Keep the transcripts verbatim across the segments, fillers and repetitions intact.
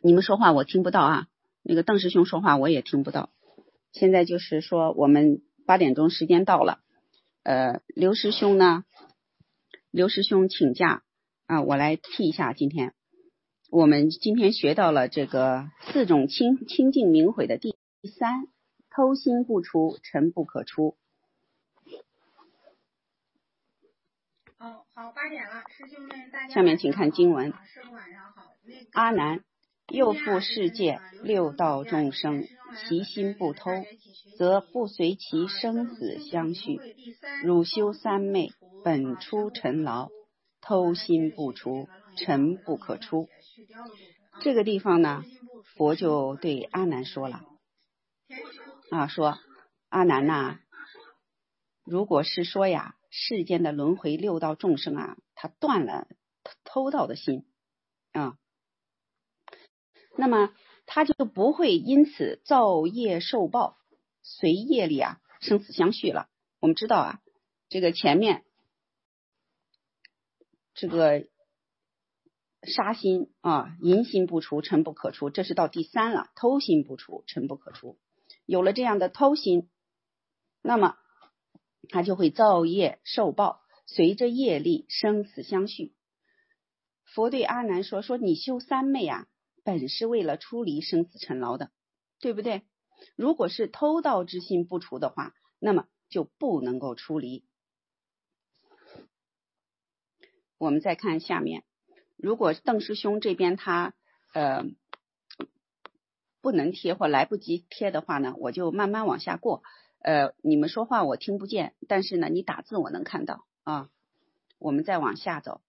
你们说话我听不到啊，那个邓师兄说话我也听不到。现在就是说我们八点钟时间到了，呃，刘师兄呢，刘师兄请假啊，我来替一下。今天我们今天学到了这个四种清清净明悔的第三，偷心不出，尘不可出。 哦，好，八点了，师兄们大家下面请看经文。 啊、师傅晚上好。那个、 阿难，又复世界六道众生，其心不偷，则不随其生死相续。汝修三昧，本出尘劳，偷心不出，尘不可出。这个地方呢，佛就对阿难说了啊，说阿难呐、啊，如果是说呀，世间的轮回六道众生啊，他断了偷盗的心啊，那么他就不会因此造业受报，随业力啊生死相续了。我们知道啊，这个前面这个杀心啊，淫心不除，尘不可出，这是到第三了，偷心不除，尘不可出。有了这样的偷心，那么他就会造业受报，随着业力生死相续。佛对阿难说：说你修三昧啊，本是为了出离生死尘劳的，对不对？如果是偷盗之心不除的话，那么就不能够出离。我们再看下面，如果邓师兄这边他呃不能贴或来不及贴的话呢，我就慢慢往下过。呃，你们说话我听不见，但是呢，你打字我能看到啊。我们再往下走。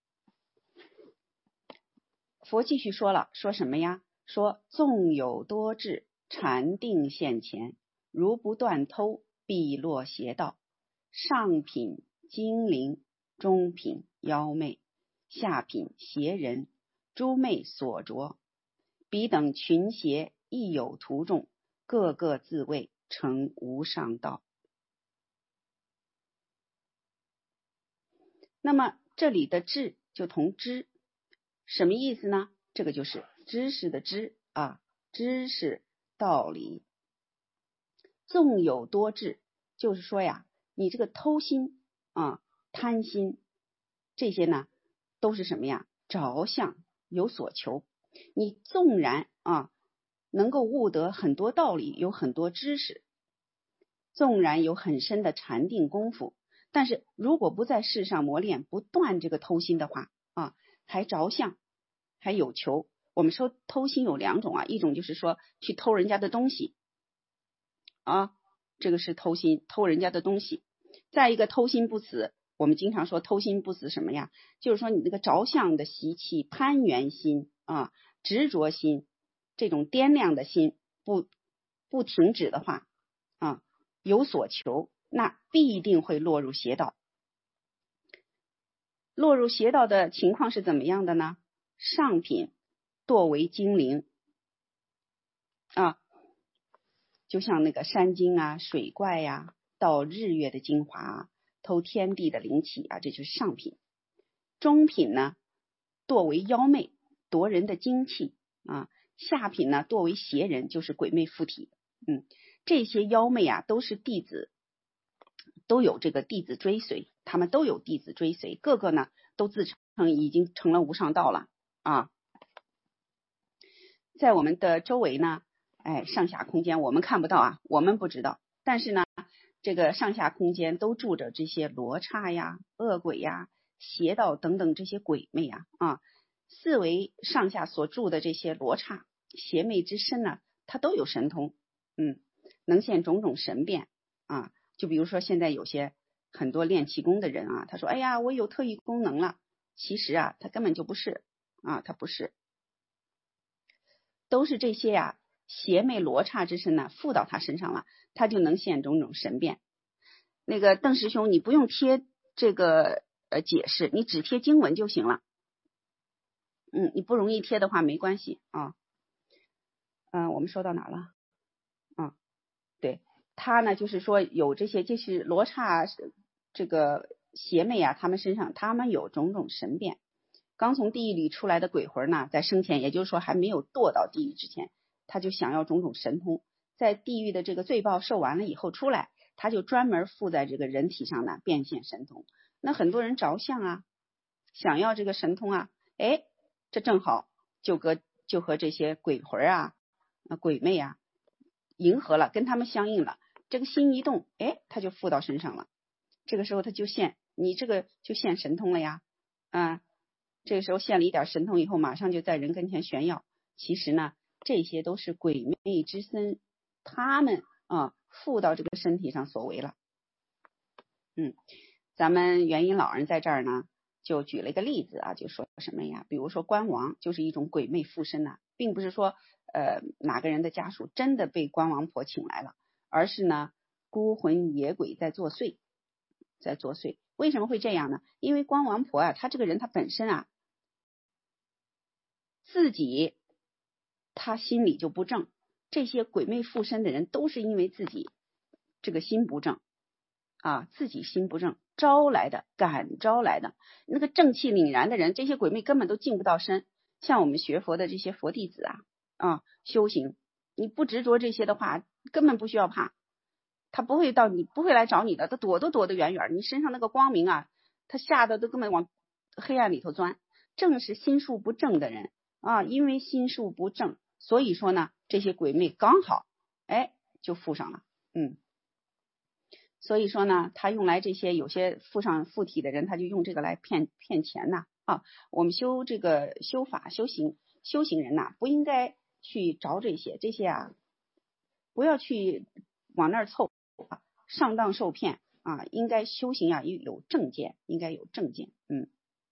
佛继续说了，说什么呀？说纵有多智，禅定现前，如不断偷，必落邪道。上品精灵，中品妖媚，下品邪人，诸魅所着，彼等群邪亦有途众，各个自谓成无上道。那么这里的智就同知，什么意思呢？这个就是知识的知啊，知识道理。纵有多智，就是说呀，你这个偷心啊、贪心这些呢，都是什么呀？着相，有所求。你纵然啊能够悟得很多道理，有很多知识，纵然有很深的禅定功夫，但是如果不在世上磨练，不断这个偷心的话啊，还着相，还有求。我们说偷心有两种啊，一种就是说去偷人家的东西啊，这个是偷心，偷人家的东西。再一个偷心不死，我们经常说偷心不死什么呀？就是说你那个着相的习气、攀缘心啊、执着心，这种掂量的心不不停止的话啊，有所求，那必定会落入邪道。落入邪道的情况是怎么样的呢？上品堕为精灵啊，就像那个山精啊、水怪呀、啊，盗日月的精华啊，偷天地的灵气啊，这就是上品。中品呢，堕为妖媚，夺人的精气啊。下品呢，堕为邪人，就是鬼魅附体。嗯，这些妖媚啊，都是弟子，都有这个弟子追随，他们都有弟子追随，个个呢都自称已经成了无上道了啊。在我们的周围呢，哎，上下空间我们看不到啊，我们不知道，但是呢，这个上下空间都住着这些罗刹呀、恶鬼呀、邪道等等这些鬼魅啊啊，四维上下所住的这些罗刹邪魅之身呢，它都有神通，嗯，能现种种神变啊。就比如说现在有些很多练气功的人啊，他说哎呀我有特异功能了，其实啊他根本就不是啊，他不是，都是这些呀、啊、邪魅罗刹之身呢附到他身上了，他就能现种种神变。那个邓师兄你不用贴这个呃解释，你只贴经文就行了。嗯，你不容易贴的话没关系啊。嗯、呃，我们说到哪了？啊，对，他呢就是说有这些，就是罗刹这个邪魅啊，他们身上他们有种种神变， 刚从地狱里出来的鬼魂呢，在生前，也就是说还没有堕到地狱之前，他就想要种种神通，在地狱的这个罪报受完了以后出来，他就专门附在这个人体上呢变现神通。那很多人着相啊，想要这个神通啊，哎，这正好就和就和这些鬼魂啊、鬼魅啊迎合了，跟他们相应了。这个心一动，哎，他就附到身上了。这个时候他就现，你这个就现神通了呀，啊，这个时候现了一点神通以后，马上就在人跟前炫耀。其实呢，这些都是鬼魅之身，他们啊附到这个身体上所为了。嗯，咱们元音老人在这儿呢，就举了一个例子啊，就说什么呀？比如说官王就是一种鬼魅附身呐、啊，并不是说呃哪个人的家属真的被官王婆请来了，而是呢孤魂野鬼在作祟。在作祟，为什么会这样呢？因为官王婆啊，他这个人他本身啊，自己他心里就不正，这些鬼魅附身的人都是因为自己这个心不正啊，自己心不正招来的，感招来的。那个正气凛然的人，这些鬼魅根本都进不到身。像我们学佛的这些佛弟子啊啊，修行，你不执着这些的话，根本不需要怕。他不会到你不会来找你的，他躲都躲得远远，你身上那个光明啊，他吓得都根本往黑暗里头钻。正是心术不正的人啊，因为心术不正，所以说呢，这些鬼魅刚好哎就附上了，嗯，所以说呢，他用来这些有些附上附体的人，他就用这个来骗骗钱呐啊。我们修这个修法修行修行人呐，不应该去找这些这些啊，不要去往那儿凑。上当受骗啊，应该修行啊有正见，应该有正见。嗯，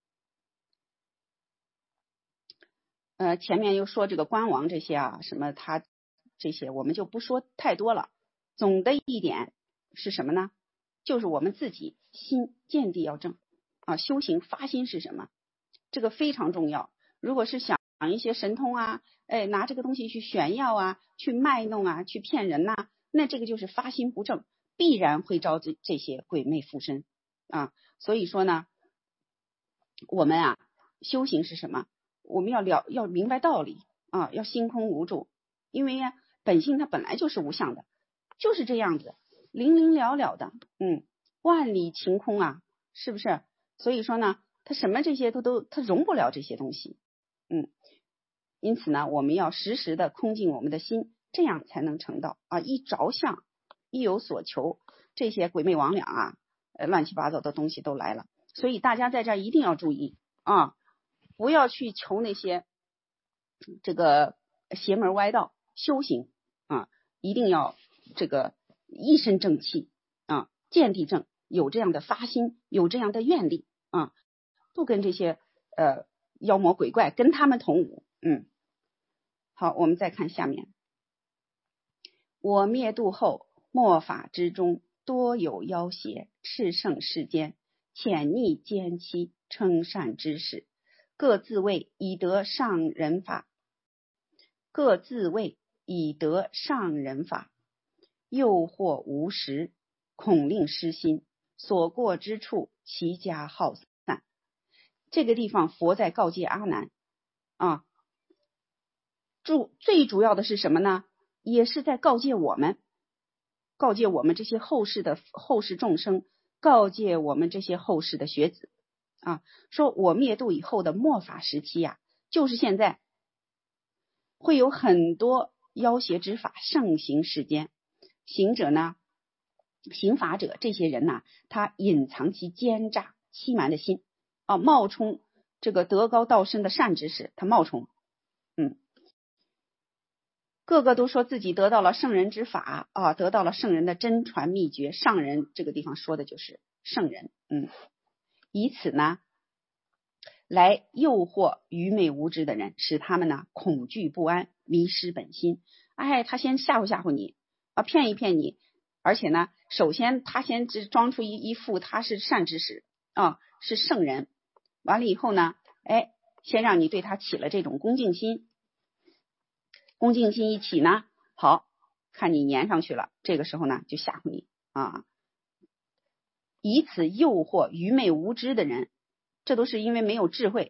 呃，前面又说这个官王这些啊，什么他这些我们就不说太多了。总的一点是什么呢？就是我们自己心见地要正啊，修行发心是什么？这个非常重要。如果是想一些神通啊，哎，拿这个东西去炫耀啊，去卖弄啊，去骗人呐、啊，那这个就是发心不正。必然会招这这些鬼魅附身啊，所以说呢，我们啊修行是什么？我们要了要明白道理啊，要心空无住，因为呀本性它本来就是无相的，就是这样子，零零了了的，嗯，万里晴空啊，是不是？所以说呢，它什么这些都都它容不了这些东西，嗯，因此呢，我们要时时的空净我们的心，这样才能成道啊，一着相。一有所求，这些鬼魅魍魉啊，呃，乱七八糟的东西都来了。所以大家在这儿一定要注意啊，不要去求那些这个邪门歪道。修行啊，一定要这个一身正气啊，见地正，有这样的发心，有这样的愿力啊，不跟这些呃妖魔鬼怪跟他们同舞。嗯，好，我们再看下面，我灭度后。末法之中，多有妖邪，炽盛世间，潜匿奸欺，称善之事，各自谓以得上人法，各自谓以得上人法，诱惑无实，恐令失心，所过之处，其家耗散。这个地方佛在告诫阿难啊，主最主要的是什么呢？也是在告诫我们。告诫我们这些后世的后世众生，告诫我们这些后世的学子啊，说我灭度以后的末法时期呀、啊，就是现在会有很多妖邪之法盛行世间，行者呢，行法者这些人呐、啊，他隐藏其奸诈欺瞒的心啊，冒充这个德高道深的善知识，他冒充，嗯。个个都说自己得到了圣人之法啊，得到了圣人的真传秘诀。上人这个地方说的就是圣人，嗯，以此呢来诱惑愚昧无知的人，使他们呢恐惧不安，迷失本心。哎，他先吓唬吓唬你啊，骗一骗你，而且呢，首先他先只装出一一副他是善知识啊，是圣人，完了以后呢，哎，先让你对他起了这种恭敬心。恭敬心一起呢，好看你粘上去了，这个时候呢就吓唬你啊，以此诱惑愚昧无知的人，这都是因为没有智慧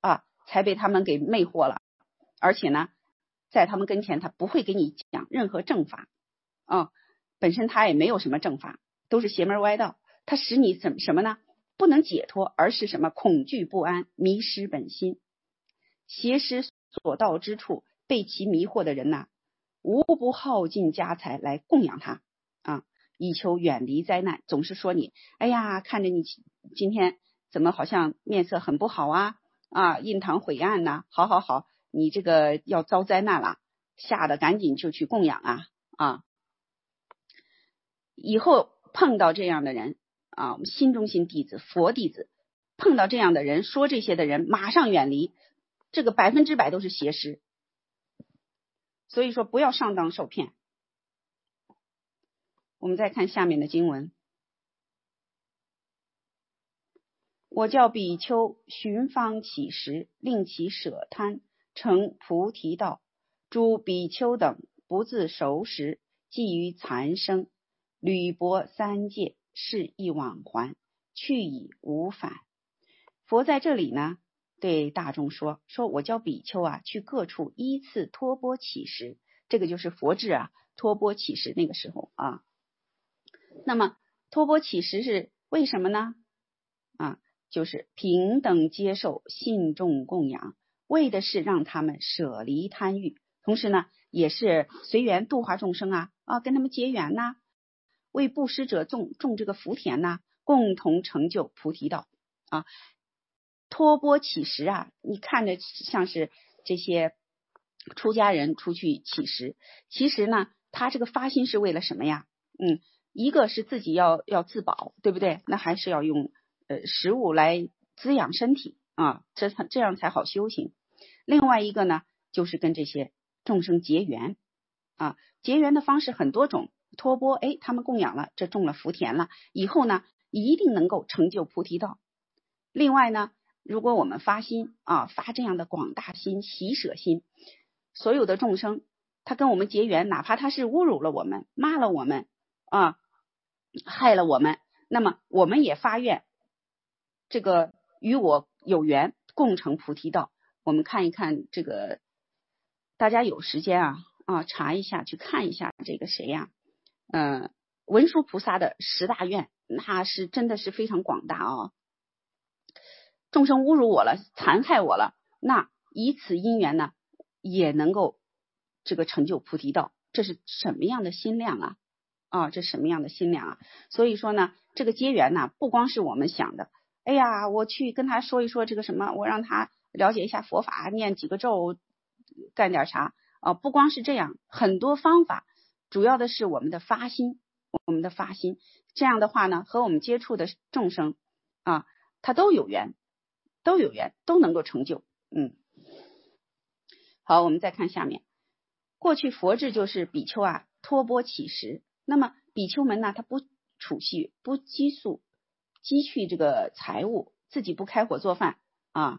啊，才被他们给魅惑了。而且呢，在他们跟前他不会给你讲任何正法啊，本身他也没有什么正法，都是邪门歪道，他使你怎什么呢？不能解脱，而是什么？恐惧不安，迷失本心。邪师所到之处，被其迷惑的人呐、啊，无不耗尽家财来供养他啊，以求远离灾难。总是说你，哎呀，看着你今天怎么好像面色很不好啊啊，印堂晦暗呐、啊，好好好，你这个要遭灾难了，吓得赶紧就去供养啊啊！以后碰到这样的人啊，我们心中心弟子、佛弟子碰到这样的人，说这些的人，马上远离，这个百分之百都是邪师。所以说不要上当受骗。我们再看下面的经文，我教比丘寻方乞食，令其舍贪，成菩提道。诸比丘等不自熟食，寄于残生，履薄三界，是亦往还，去已无返。佛在这里呢，对大众说，说我教比丘啊，去各处依次托钵乞食，这个就是佛制啊，托钵乞食那个时候啊。那么托钵乞食是为什么呢？啊，就是平等接受，信众供养，为的是让他们舍离贪欲，同时呢，也是随缘度化众生啊啊，跟他们结缘呐、啊，为布施者种种这个福田呐、啊，共同成就菩提道啊。托钵乞食啊，你看着像是这些出家人出去乞食，其实呢，他这个发心是为了什么呀？嗯，一个是自己要要自保，对不对？那还是要用呃食物来滋养身体啊，这这样才好修行。另外一个呢，就是跟这些众生结缘啊，结缘的方式很多种，托钵，哎，他们供养了，这种了福田了，以后呢，一定能够成就菩提道。另外呢，如果我们发心啊，发这样的广大心、喜舍心，所有的众生，他跟我们结缘，哪怕他是侮辱了我们、骂了我们啊、害了我们，那么我们也发愿，这个与我有缘，共成菩提道。我们看一看这个，大家有时间啊啊查一下，去看一下这个谁呀、啊？嗯、呃，文殊菩萨的十大愿，那是真的是非常广大啊、哦。众生侮辱我了，残害我了，那以此因缘呢，也能够这个成就菩提道，这是什么样的心量啊？啊，这什么样的心量啊？所以说呢，这个结缘呢，不光是我们想的，哎呀，我去跟他说一说这个什么，我让他了解一下佛法，念几个咒，干点啥啊？不光是这样，很多方法，主要的是我们的发心，我们的发心，这样的话呢，和我们接触的众生啊，他都有缘。都有缘，都能够成就。嗯，好，我们再看下面。过去佛制就是比丘啊托钵乞食，那么比丘们呢，他不储蓄，不积蓄积蓄这个财物，自己不开火做饭啊，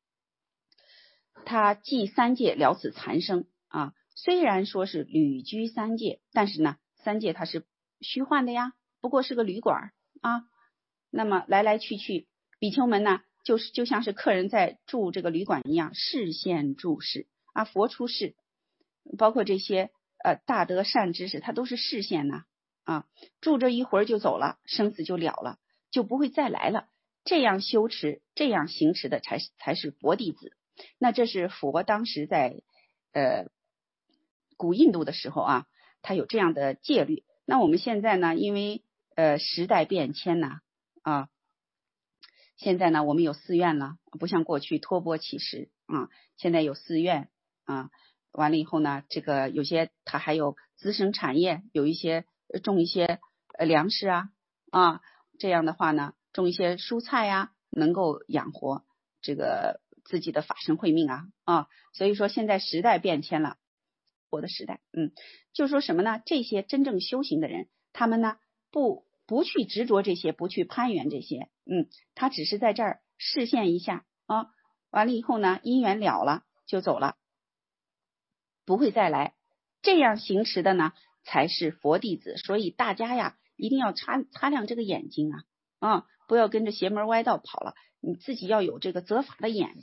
他祭三界了此残生啊。虽然说是旅居三界，但是呢，三界它是虚幻的呀，不过是个旅馆啊。那么来来去去，比丘们呢，就是就像是客人在住这个旅馆一样，视线注视啊，佛出世，包括这些呃大德善知识，他都是视线呐啊，住这一会儿就走了，生死就了了，就不会再来了。这样修持，这样行持的才才是佛弟子。那这是佛当时在呃古印度的时候啊，他有这样的戒律。那我们现在呢，因为呃时代变迁呐啊。现在呢，我们有寺院了，不像过去托钵乞食啊。现在有寺院啊，完了以后呢，这个有些它还有滋生产业，有一些种一些呃粮食啊啊，这样的话呢，种一些蔬菜呀、啊，能够养活这个自己的法身慧命啊啊。所以说现在时代变迁了，佛的时代，嗯，就说什么呢？这些真正修行的人，他们呢不。不去执着这些，不去攀缘这些，嗯，他只是在这儿示现一下啊，完了以后呢，因缘了了就走了，不会再来。这样行持的呢，才是佛弟子。所以大家呀，一定要擦擦亮这个眼睛啊，啊，不要跟着邪门歪道跑了，你自己要有这个择法的眼睛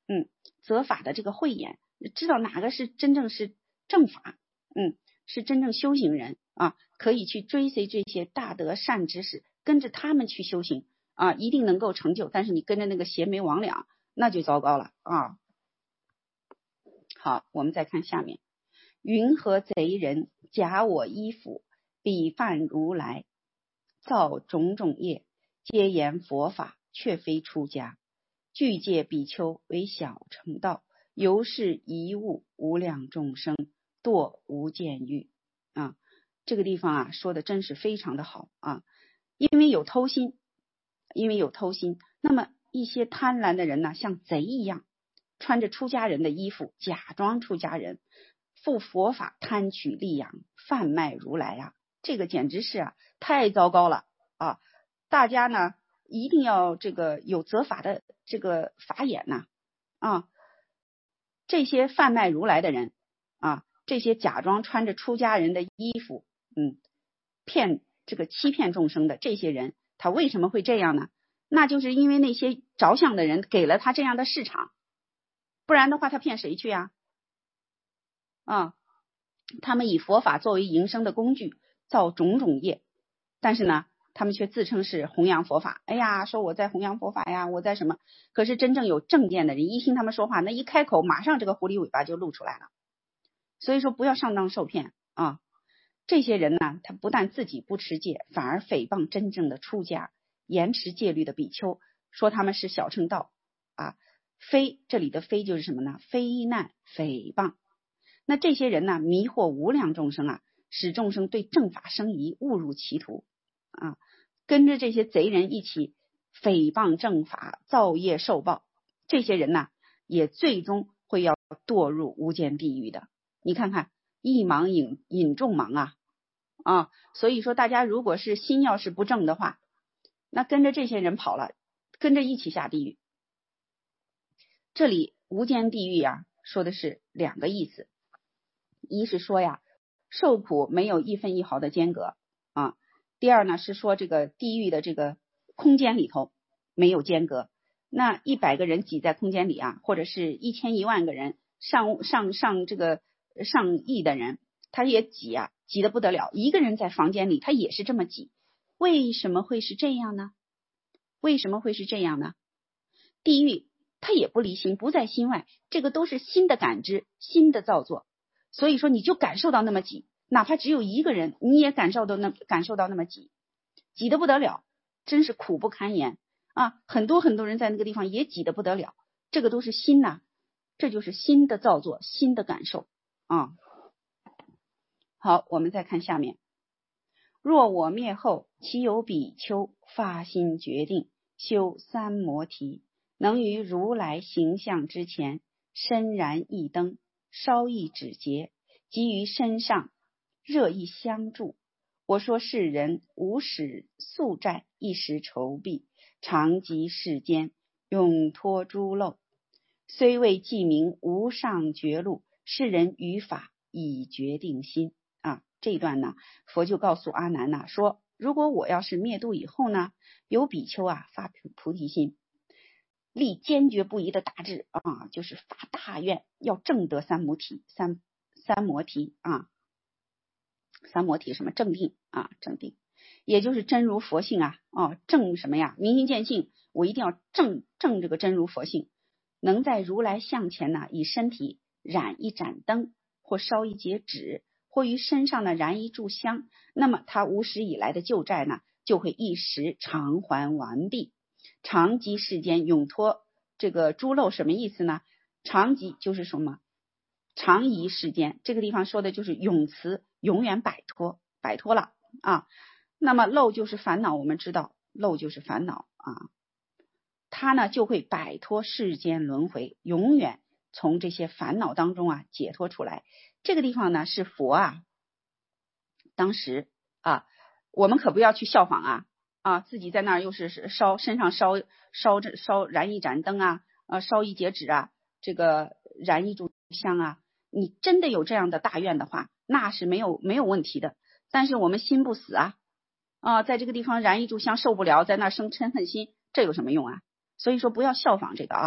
嗯，责法的这个慧眼，知道哪个是真正是正法，嗯，是真正修行人啊，可以去追随这些大德善知识，跟着他们去修行啊，一定能够成就。但是你跟着那个邪媒魍魉，那就糟糕了啊。好，我们再看下面，云何贼人假我衣服，彼犯如来，造种种业，皆言佛法，却非出家，具戒比丘为小乘道，由是贻误无量众生，堕无间狱啊。这个地方啊说的真是非常的好啊，因为有偷心，因为有偷心，那么一些贪婪的人呢，像贼一样，穿着出家人的衣服，假装出家人，赴佛法贪取利养，贩卖如来啊，这个简直是啊太糟糕了啊！大家呢一定要这个有责法的这个法眼呐啊！这些贩卖如来的人啊，这些假装穿着出家人的衣服，嗯，骗这个欺骗众生的这些人，他为什么会这样呢？那就是因为那些着相的人给了他这样的市场，不然的话他骗谁去呀？啊，他们以佛法作为营生的工具，造种种业，但是呢他们却自称是弘扬佛法，哎呀，说我在弘扬佛法呀，我在什么？可是真正有正见的人一听他们说话，那一开口马上这个狐狸尾巴就露出来了。所以说不要上当受骗啊！这些人呢，他不但自己不持戒，反而诽谤真正的出家严持戒律的比丘，说他们是小乘道啊。非，这里的非就是什么呢？非难诽谤。那这些人呢，迷惑无量众生啊，使众生对正法生疑，误入歧途啊。跟着这些贼人一起诽谤正法，造业受报，这些人呢，也最终会要堕入无间地狱的。你看看，一盲引引众盲啊啊！所以说，大家如果是心要是不正的话，那跟着这些人跑了，跟着一起下地狱。这里无间地狱呀，说的是两个意思，一是说呀，受苦没有一分一毫的间隔啊；第二呢，是说这个地狱的这个空间里头没有间隔。那一百个人挤在空间里啊，或者是一千一万个人，上上上这个上亿的人，他也挤啊，挤得不得了。一个人在房间里，他也是这么挤。为什么会是这样呢？为什么会是这样呢？地狱它也不离心，不在心外，这个都是心的感知，心的造作。所以说你就感受到那么挤，哪怕只有一个人，你也感受到那感受到那么挤，挤得不得了，真是苦不堪言啊！很多很多人在那个地方也挤得不得了，这个都是心呐、啊，这就是心的造作，心的感受啊。好，我们再看下面，若我灭后，其有比丘发心决定修三摩提，能于如来形象之前，深燃一灯，烧一指节，即于身上热一香柱。我说世人无始宿债，一时筹避，常及世间，永脱诸漏。虽未记明无上绝路，世人于法已决定心啊。这一段呢，佛就告诉阿难呢，说如果我要是灭度以后呢，有比丘啊发菩提心，立坚决不移的大志啊，就是发大愿要证得三摩提，三三摩提啊，三摩提什么正定啊，正定，也就是真如佛性啊，哦，正什么呀？明心见性，我一定要正正这个真如佛性，能在如来像前呢，以身体燃一盏灯，或烧一节纸，或于身上呢燃一炷香，那么他无始以来的旧债呢，就会一时偿还完毕。常及世间，永脱这个诸漏，什么意思呢？常及就是什么？常移世间，这个地方说的就是永辞，永远摆脱，摆脱了啊。那么漏就是烦恼，我们知道漏就是烦恼啊，他呢就会摆脱世间轮回，永远从这些烦恼当中啊解脱出来。这个地方呢是佛啊，当时啊，我们可不要去效仿啊啊，自己在那儿又是烧身上烧烧着烧燃一盏灯啊，啊烧一节纸啊，这个燃一炷香啊。你真的有这样的大愿的话，那是没有没有问题的。但是我们心不死啊啊，在这个地方燃一炷香受不了，在那生嗔恨心，这有什么用啊？所以说不要效仿这个啊，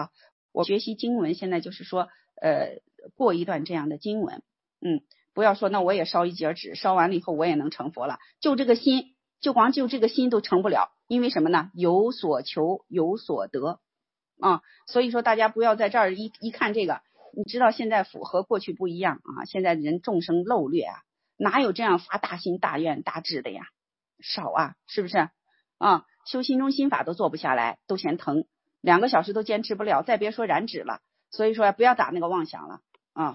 我学习经文，现在就是说，呃，过一段这样的经文，嗯，不要说那我也烧一截纸，烧完了以后我也能成佛了，就这个心，就光就这个心都成不了，因为什么呢？有所求，有所得啊，所以说大家不要在这儿一一看这个，你知道现在和过去不一样啊，现在人众生漏劣啊，哪有这样发大心大愿大志的呀？少啊，是不是啊？修心中心法都做不下来，都嫌疼。两个小时都坚持不了，再别说燃脂了。所以说不要打那个妄想了啊。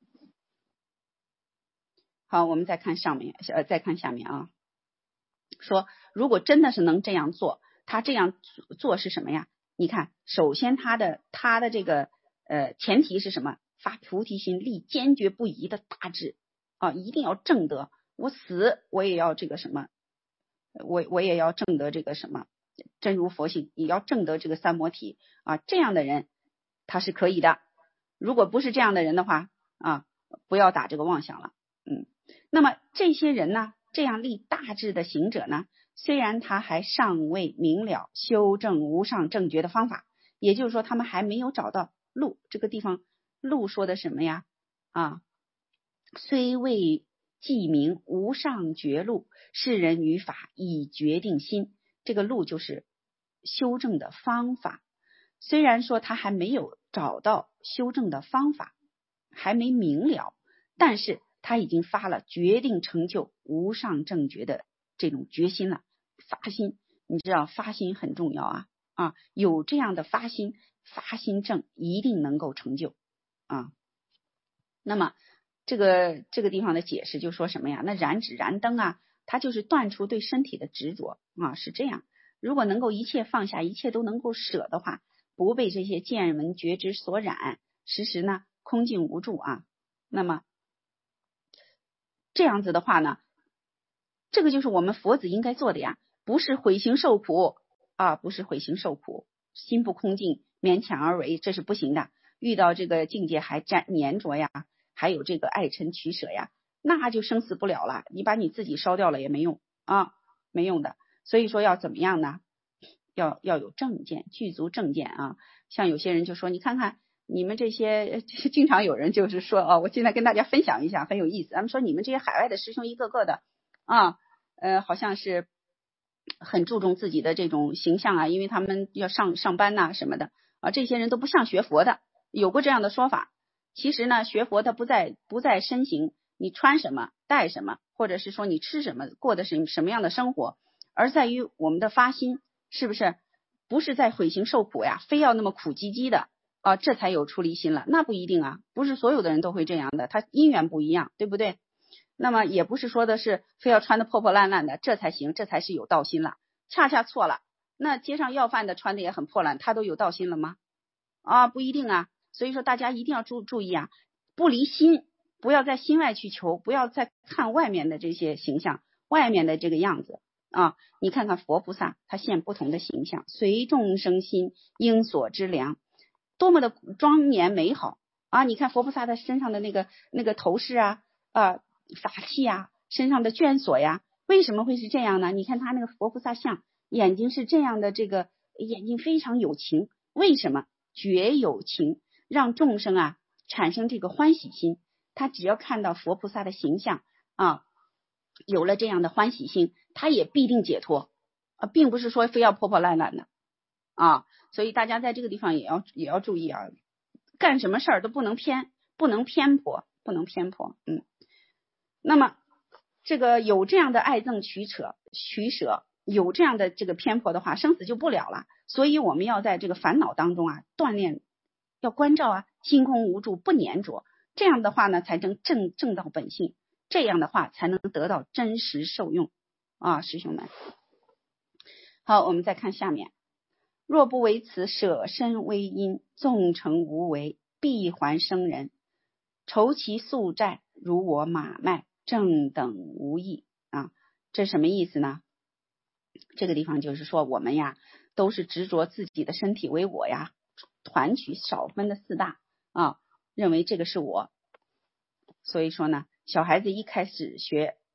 好，我们再看上面，呃，再看下面啊。说如果真的是能这样做，他这样做是什么呀？你看，首先他的他的这个呃前提是什么？发菩提心，立坚决不移的大志啊，一定要正得。我死我也要这个什么，我我也要正得这个什么。真如佛性，也要证得这个三摩提啊，这样的人他是可以的。如果不是这样的人的话啊，不要打这个妄想了。嗯，那么这些人呢，这样立大志的行者呢，虽然他还尚未明了修正无上正觉的方法，也就是说他们还没有找到路。这个地方路说的什么呀？啊，虽未记明无上觉路，世人于法以决定心。这个路就是修正的方法，虽然说他还没有找到修正的方法，还没明了，但是他已经发了决定成就无上正觉的这种决心了。发心，你知道发心很重要啊啊，有这样的发心，发心正一定能够成就啊。那么这个这个地方的解释就说什么呀？那燃脂燃灯啊，它就是断除对身体的执着啊，是这样。如果能够一切放下，一切都能够舍的话，不被这些见闻觉知所染，时时呢空静无助啊。那么这样子的话呢，这个就是我们佛子应该做的呀，不是毁行受苦啊，不是毁行受苦，心不空静，勉强而为，这是不行的。遇到这个境界还粘粘着呀，还有这个爱嗔取舍呀，那就生死不了了。你把你自己烧掉了也没用啊，没用的。所以说要怎么样呢？要要有正见，具足正见啊。像有些人就说，你看看你们这些，经常有人就是说啊，我现在跟大家分享一下，很有意思。咱们说你们这些海外的师兄一个个的啊，呃，好像是很注重自己的这种形象啊，因为他们要上上班呐、啊、什么的啊，这些人都不像学佛的。有过这样的说法，其实呢，学佛它不在不在身形，你穿什么戴什么，或者是说你吃什么过的是什么样的生活，而在于我们的发心，是不是？不是在毁行受苦呀，非要那么苦唧唧的啊，这才有出离心了。那不一定啊，不是所有的人都会这样的，他因缘不一样，对不对？那么也不是说的是非要穿的破破烂烂的，这才行，这才是有道心了，恰恰错了。那街上要饭的穿的也很破烂，他都有道心了吗？啊，不一定啊。所以说大家一定要注注意啊，不离心，不要在心外去求，不要再看外面的这些形象，外面的这个样子啊。你看看佛菩萨，他现不同的形象，随众生心应所知量，多么的庄严美好啊！你看佛菩萨他身上的那个那个头饰啊啊法器啊，身上的眷锁呀，为什么会是这样呢？你看他那个佛菩萨像，眼睛是这样的，这个眼睛非常有情，为什么？觉有情，让众生啊产生这个欢喜心。他只要看到佛菩萨的形象啊，有了这样的欢喜心，他也必定解脱啊，并不是说非要破破烂烂的啊。所以大家在这个地方也要也要注意啊，干什么事儿都不能偏，不能偏颇，不能偏颇。嗯，那么这个有这样的爱憎取舍取舍，有这样的这个偏颇的话，生死就不了了。所以我们要在这个烦恼当中啊锻炼，要关照啊，心空无住，不粘着，这样的话呢才能正正到本性，这样的话才能得到真实受用啊，师兄们。好，我们再看下面，若不为此舍身为因，纵成无为，必还生人，酬其宿债，如我马麦，正等无益啊。这什么意思呢？这个地方就是说我们呀都是执着自己的身体为我呀，团取少分的四大啊，认为这个是我。所以说呢，小孩子一开始学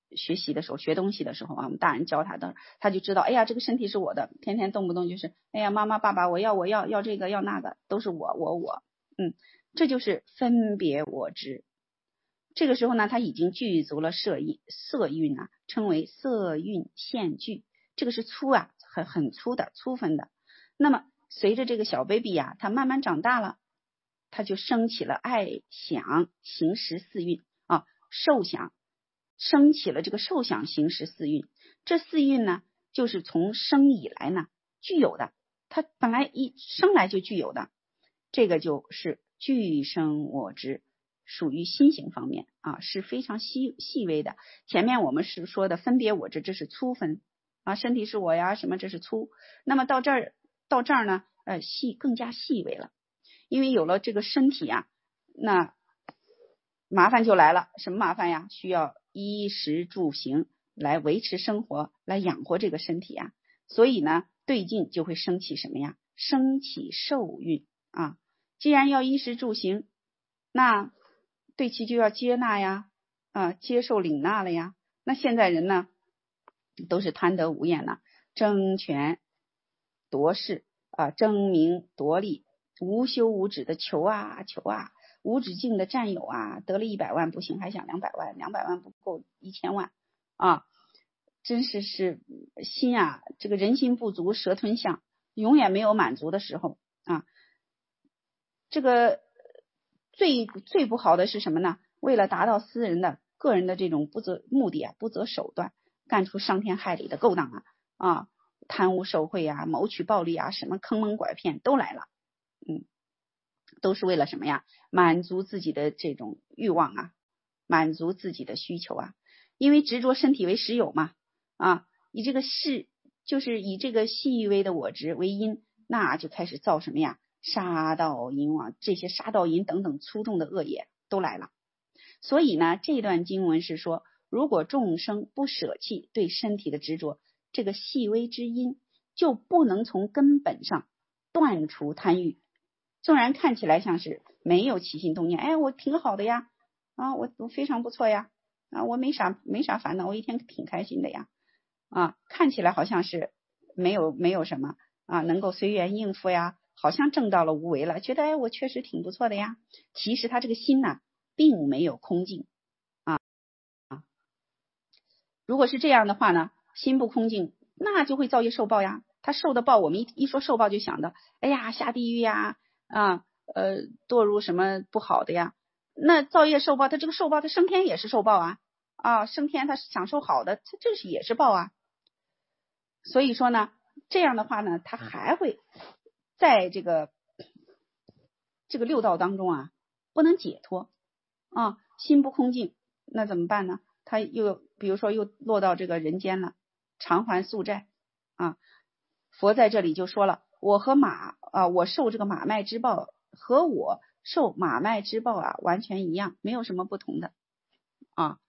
学习的时候，学东西的时候啊，我们大人教他的，他就知道，哎呀，这个身体是我的，天天动不动就是，哎呀，妈妈爸爸，我要我要要这个要那个，都是我我我，嗯，这就是分别我执。这个时候呢，他已经具足了色蕴，色蕴啊，称为色蕴现具，这个是粗啊，很很粗的粗分的。那么随着这个小 baby 呀、啊，他慢慢长大了，他就升起了爱想行识四蕴啊，受想升起了这个受想行识四蕴。这四蕴呢，就是从生以来呢具有的，他本来一生来就具有的，这个就是具生我执，属于心行方面啊，是非常细细微的。前面我们是说的分别我执，这是粗分啊，身体是我呀，什么这是粗。那么到这儿到这儿呢，呃，细更加细微了，因为有了这个身体呀，那麻烦就来了。什么麻烦呀？需要衣食住行来维持生活，来养活这个身体呀。所以呢，对境就会升起什么呀？升起受蕴啊。既然要衣食住行，那对其就要接纳呀，啊，接受领纳了呀。那现在人呢，都是贪得无厌了，争权夺势啊，争名夺利，无休无止的求啊求啊，无止境的占有啊，得了一百万不行，还想两百万，两百万不够一千万啊，真是是心啊，这个人心不足蛇吞象，永远没有满足的时候啊。这个最最不好的是什么呢？为了达到私人的个人的这种不择目的啊，不择手段，干出伤天害理的勾当啊啊，贪污受贿啊，谋取暴利啊，什么坑蒙拐骗都来了，嗯，都是为了什么呀？满足自己的这种欲望啊，满足自己的需求啊，因为执着身体为实有嘛啊，以这个事就是以这个细微的我执为因，那就开始造什么呀？杀盗淫妄，这些杀盗淫等等粗重的恶业都来了。所以呢，这段经文是说，如果众生不舍弃对身体的执着，这个细微之因就不能从根本上断除贪欲。纵然看起来像是没有起心动念，哎，我挺好的呀，啊，我我非常不错呀，啊，我没啥没啥烦恼，我一天挺开心的呀，啊，看起来好像是没有没有什么啊，能够随缘应付呀。好像证到了无为了，觉得哎，我确实挺不错的呀。其实他这个心呢，并没有空净啊啊。如果是这样的话呢，心不空净，那就会造业受报呀。他受的报，我们一一说受报就想到，哎呀，下地狱呀，啊，呃，堕入什么不好的呀。那造业受报，他这个受报，他升天也是受报啊啊，升天他享受好的，这这是也是报啊。所以说呢，这样的话呢，他还会。在这个这个六道当中啊，不能解脱啊，心不空净，那怎么办呢？他又比如说又落到这个人间了，偿还宿债啊。佛在这里就说了，我和马啊，我受这个马麦之报和我受马麦之报啊，完全一样，没有什么不同的啊。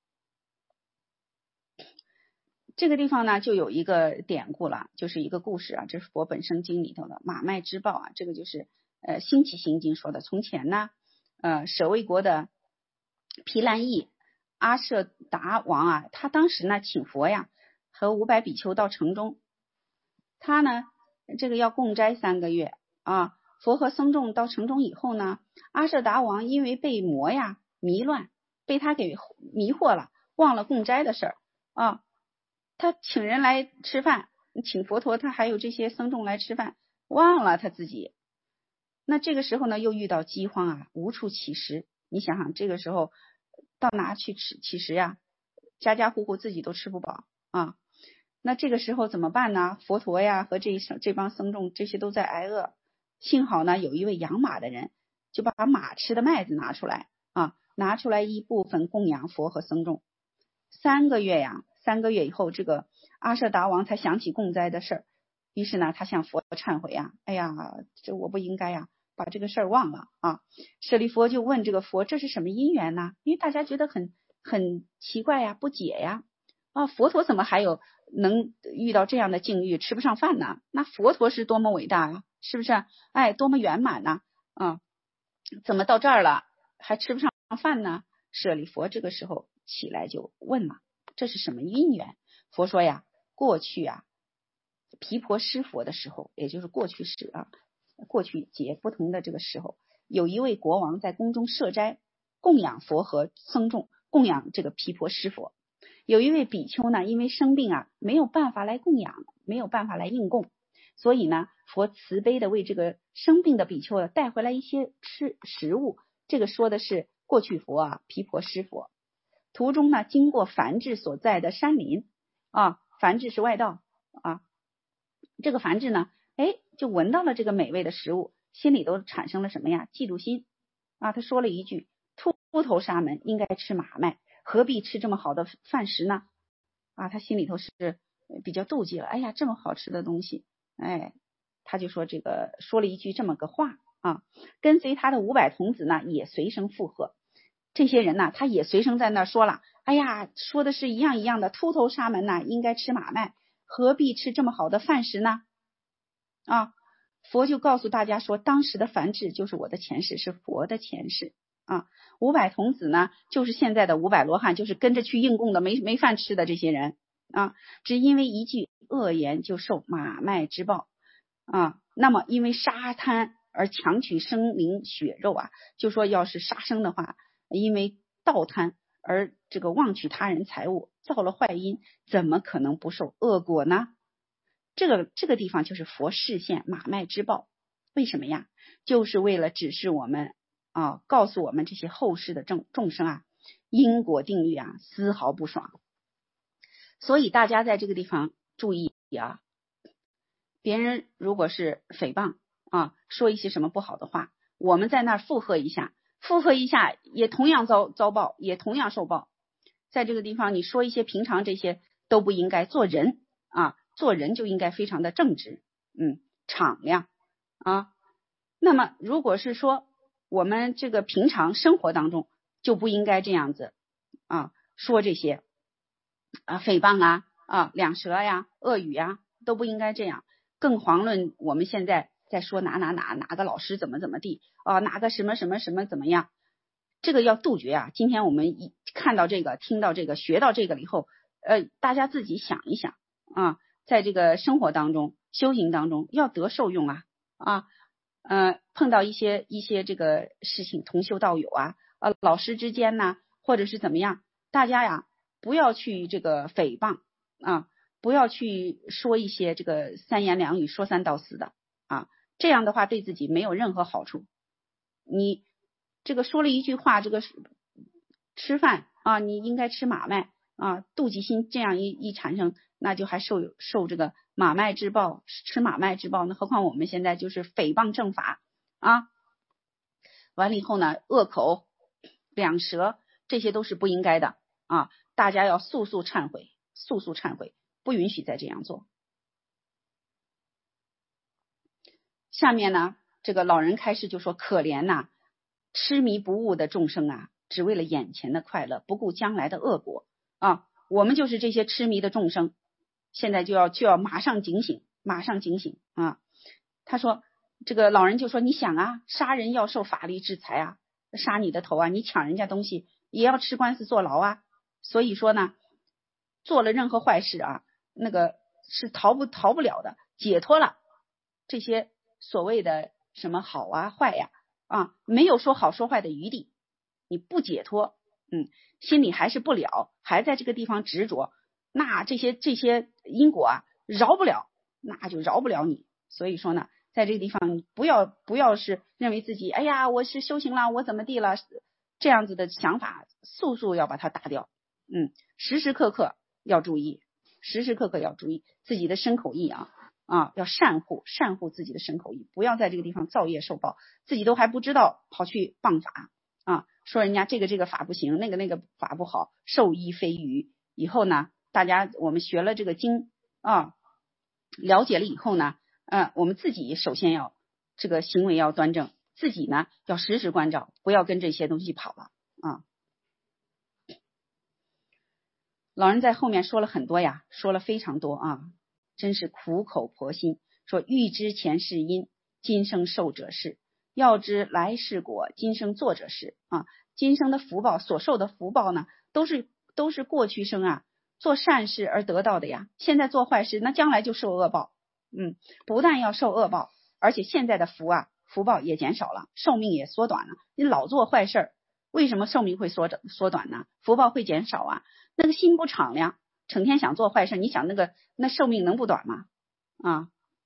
这个地方呢，就有一个典故了，就是一个故事啊，这是佛本生经里头的马麦之报啊，这个就是呃兴起行经说的。从前呢，呃舍卫国的毗蓝邑阿舍达王啊，他当时呢请佛呀和五百比丘到城中，他呢这个要供斋三个月啊。佛和僧众到城中以后呢，阿舍达王因为被魔呀迷乱，被他给迷惑了，忘了供斋的事儿啊。他请人来吃饭，请佛陀，他还有这些僧众来吃饭，忘了他自己。那这个时候呢，又遇到饥荒啊，无处乞食。你想想，这个时候到哪去吃乞食呀？家家户户自己都吃不饱啊。那这个时候怎么办呢？佛陀呀和这这帮僧众这些都在挨饿。幸好呢，有一位养马的人，就把马吃的麦子拿出来啊，拿出来一部分供养佛和僧众。三个月呀。三个月以后，这个阿舍达王才想起供斋的事儿，于是呢，他向佛忏悔啊，哎呀，这我不应该呀，把这个事儿忘了啊。舍利弗就问这个佛，这是什么因缘呢？因为大家觉得很很奇怪呀，不解呀，啊，佛陀怎么还有能遇到这样的境遇，吃不上饭呢？那佛陀是多么伟大呀，是不是？哎，多么圆满呢？啊，怎么到这儿了还吃不上饭呢？舍利弗这个时候起来就问了。 这是什么因缘？佛说呀，过去啊，毗婆施佛的时候，也就是过去时啊，过去节不同的这个时候，有一位国王在宫中设斋，供养佛和僧众，供养这个毗婆施佛。有一位比丘呢，因为生病啊，没有办法来供养，没有办法来应供，所以呢，佛慈悲的为这个生病的比丘带回来一些吃食物。这个说的是过去佛啊，毗婆施佛。途中呢，经过梵志所在的山林啊，梵志是外道啊，这个梵志呢，哎，就闻到了这个美味的食物，心里都产生了什么呀？嫉妒心啊！他说了一句：秃头沙门应该吃马麦，何必吃这么好的饭食呢？啊，他心里头是比较妒忌了。哎呀，这么好吃的东西，哎，他就说这个说了一句这么个话啊。跟随他的五百童子呢，也随声附和。这些人呢，他也随声在那说了，哎呀，说的是一样一样的，秃头沙门呢应该吃马麦，何必吃这么好的饭食呢？啊，佛就告诉大家说，当时的梵志就是我的前世，是佛的前世啊。五百童子呢，就是现在的五百罗汉，就是跟着去应供的没没饭吃的这些人啊，只因为一句恶言就受马麦之报啊。那么因为杀贪而强取生灵血肉啊，就说要是杀生的话，因为盗贪而这个妄取他人财物，造了坏因，怎么可能不受恶果呢？这个这个地方就是佛示现马麦之报，为什么呀？就是为了指示我们啊，告诉我们这些后世的众众生啊，因果定律啊，丝毫不爽。所以大家在这个地方注意啊，别人如果是诽谤啊，说一些什么不好的话，我们在那儿附和一下，附和一下也同样遭遭报，也同样受报。在这个地方，你说一些平常这些都不应该，做人啊，做人就应该非常的正直，嗯，敞亮啊。那么如果是说我们这个平常生活当中就不应该这样子啊，说这些啊诽谤啊啊两舌呀、恶语呀，都不应该这样。更遑论我们现在在说哪哪哪哪个老师怎么怎么地啊，哪个什么什么什么怎么样，这个要杜绝啊。今天我们一看到这个，听到这个，学到这个了以后，呃，大家自己想一想啊，在这个生活当中、修行当中要得受用啊啊，呃，碰到一些一些这个事情，同修道友啊，啊，老师之间呢，或者是怎么样，大家呀不要去这个诽谤啊，不要去说一些这个三言两语、说三道四的啊，这样的话对自己没有任何好处。你这个说了一句话，这个吃饭啊，你应该吃马麦啊，妒忌心这样一一产生，那就还受受这个马麦之报，吃马麦之报。那何况我们现在就是诽谤正法啊，完了以后呢，恶口、两舌，这些都是不应该的啊，大家要速速忏悔，速速忏悔，不允许再这样做。下面呢，这个老人开示就说，可怜呐、啊，痴迷不悟的众生啊，只为了眼前的快乐，不顾将来的恶果啊！我们就是这些痴迷的众生，现在就要就要马上警醒，马上警醒啊！他说，这个老人就说，你想啊，杀人要受法律制裁啊，杀你的头啊，你抢人家东西也要吃官司坐牢啊。所以说呢，做了任何坏事啊，那个是逃不逃不了的，解脱了这些所谓的什么好啊坏呀 啊, 啊，没有说好说坏的余地。你不解脱，嗯，心里还是不了，还在这个地方执着，那这些这些因果啊，饶不了，那就饶不了你。所以说呢，在这个地方，你不要不要是认为自己，哎呀，我是修行了，我怎么地了，这样子的想法，速速要把它打掉。嗯，时时刻刻要注意，时时刻刻要注意自己的身口意啊。啊，要善护善护自己的身口意，不要在这个地方造业受报，自己都还不知道，跑去谤法啊，说人家这个这个法不行，那个那个法不好，受益非余。以后呢，大家我们学了这个经啊，了解了以后呢，嗯、呃，我们自己首先要这个行为要端正，自己呢要时时关照，不要跟这些东西跑了啊。老人在后面说了很多呀，说了非常多啊。真是苦口婆心，说欲知前世因，今生受者是；要知来世果，今生做者是啊。今生的福报所受的福报呢，都是都是过去生啊做善事而得到的呀，现在做坏事，那将来就受恶报。嗯，不但要受恶报，而且现在的福啊，福报也减少了，寿命也缩短了。你老做坏事，为什么寿命会缩缩短呢？福报会减少啊。那个心不敞亮，成天想做坏事，你想那个那寿命能不短吗？啊，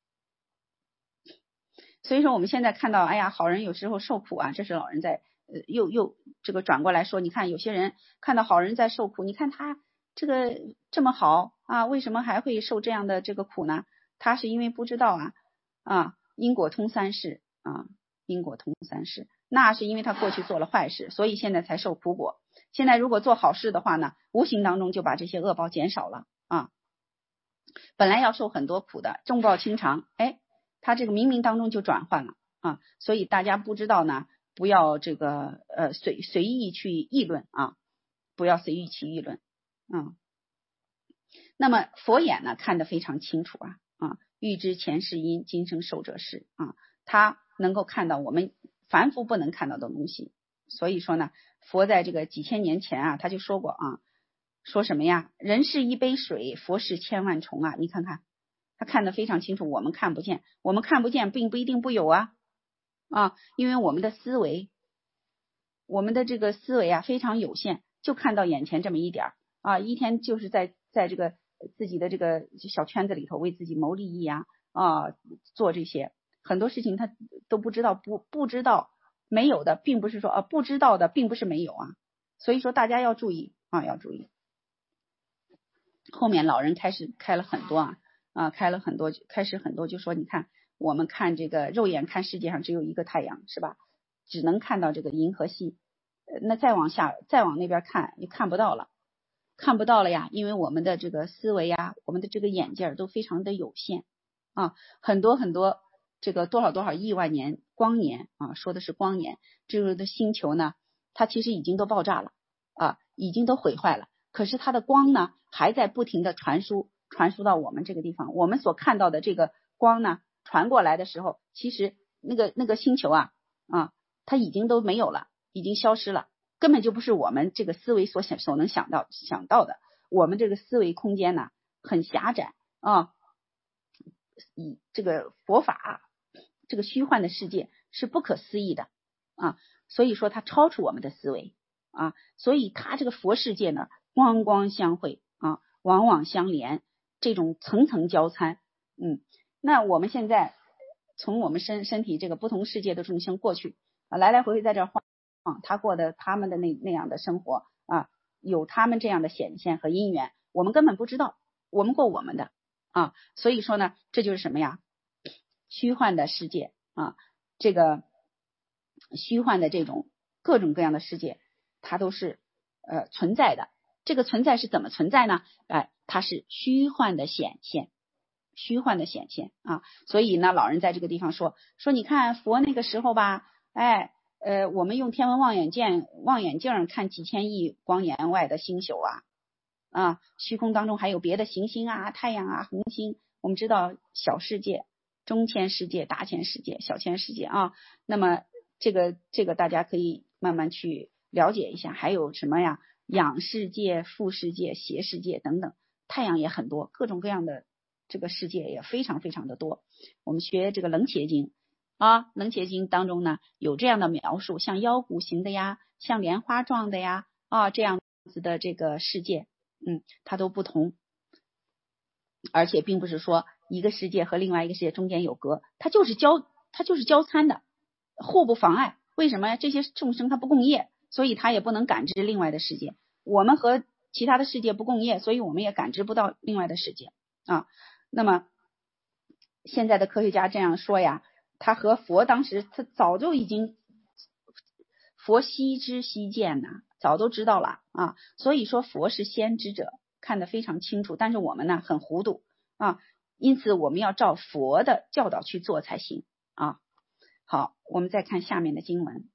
所以说我们现在看到，哎呀，好人有时候受苦啊，这是老人在呃又又这个转过来说，你看有些人看到好人在受苦，你看他这个这么好啊，为什么还会受这样的这个苦呢？他是因为不知道啊啊，因果通三世啊，因果通三世，那是因为他过去做了坏事，所以现在才受苦果。现在如果做好事的话呢，无形当中就把这些恶报减少了啊。本来要受很多苦的，重报轻偿，哎，他这个冥冥当中就转换了啊。所以大家不知道呢，不要这个呃随随意去议论啊，不要随意去议论。嗯，那么佛眼呢看得非常清楚啊啊，欲知前世因，今生受者是啊，他能够看到我们凡夫不能看到的东西。所以说呢，佛在这个几千年前啊，他就说过啊，说什么呀？人是一杯水，佛是千万重啊！你看看，他看得非常清楚，我们看不见，我们看不见，并不一定不有啊啊，因为我们的思维，我们的这个思维啊非常有限，就看到眼前这么一点啊，一天就是在在这个自己的这个小圈子里头为自己谋利益啊啊，做这些很多事情他都不知道，不不知道。没有的并不是说啊，不知道的并不是没有啊，所以说大家要注意啊，要注意。后面老人开始开了很多啊啊，开了很多，开始很多就说，你看我们看这个肉眼看世界上只有一个太阳是吧？只能看到这个银河系，那再往下再往那边看就看不到了，看不到了呀，因为我们的这个思维呀，我们的这个眼界都非常的有限啊，很多很多。这个多少多少亿万年光年啊，说的是光年，这个的星球呢，它其实已经都爆炸了啊，已经都毁坏了。可是它的光呢，还在不停的传输，传输到我们这个地方。我们所看到的这个光呢，传过来的时候，其实那个那个星球啊啊，它已经都没有了，已经消失了，根本就不是我们这个思维所想所能想到想到的。我们这个思维空间呢，很狭窄啊，以这个佛法。这个虚幻的世界是不可思议的啊，所以说它超出我们的思维啊，所以它这个佛世界呢，光光相会啊，往往相连，这种层层交参。嗯，那我们现在从我们身身体这个不同世界的众生过去啊，来来回回在这晃啊，他过的他们的那那样的生活啊，有他们这样的显现和因缘，我们根本不知道，我们过我们的啊，所以说呢，这就是什么呀？虚幻的世界啊，这个虚幻的这种各种各样的世界，它都是呃存在的。这个存在是怎么存在呢？哎，它是虚幻的显现，虚幻的显现啊。所以呢，老人在这个地方说说，你看佛那个时候吧，哎呃，我们用天文望远镜望远镜看几千亿光年外的星宿啊啊，虚空当中还有别的行星啊、太阳啊、恒星，我们知道小世界。中千世界、大千世界、小千世界啊，那么这个这个大家可以慢慢去了解一下，还有什么呀？氧世界、负世界、邪世界等等，太阳也很多，各种各样的这个世界也非常非常的多。我们学这个楞伽经啊，楞伽经当中呢有这样的描述，像腰鼓形的呀，像莲花状的呀啊，这样子的这个世界，嗯，它都不同，而且并不是说。一个世界和另外一个世界中间有隔，它就是交它就是交参的，互不妨碍。为什么呀？这些众生它不共业，所以它也不能感知另外的世界。我们和其他的世界不共业，所以我们也感知不到另外的世界啊。那么现在的科学家这样说呀，他和佛当时他早就已经佛悉知悉见呐、啊，早都知道了啊。所以说佛是先知者，看得非常清楚，但是我们呢很糊涂啊。因此我们要照佛的教导去做才行啊。好，我们再看下面的经文。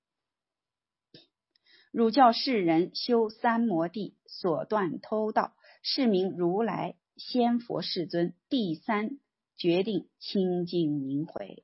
汝教世人修三摩地，所断偷盗，是名如来先佛世尊第三决定清净明悔。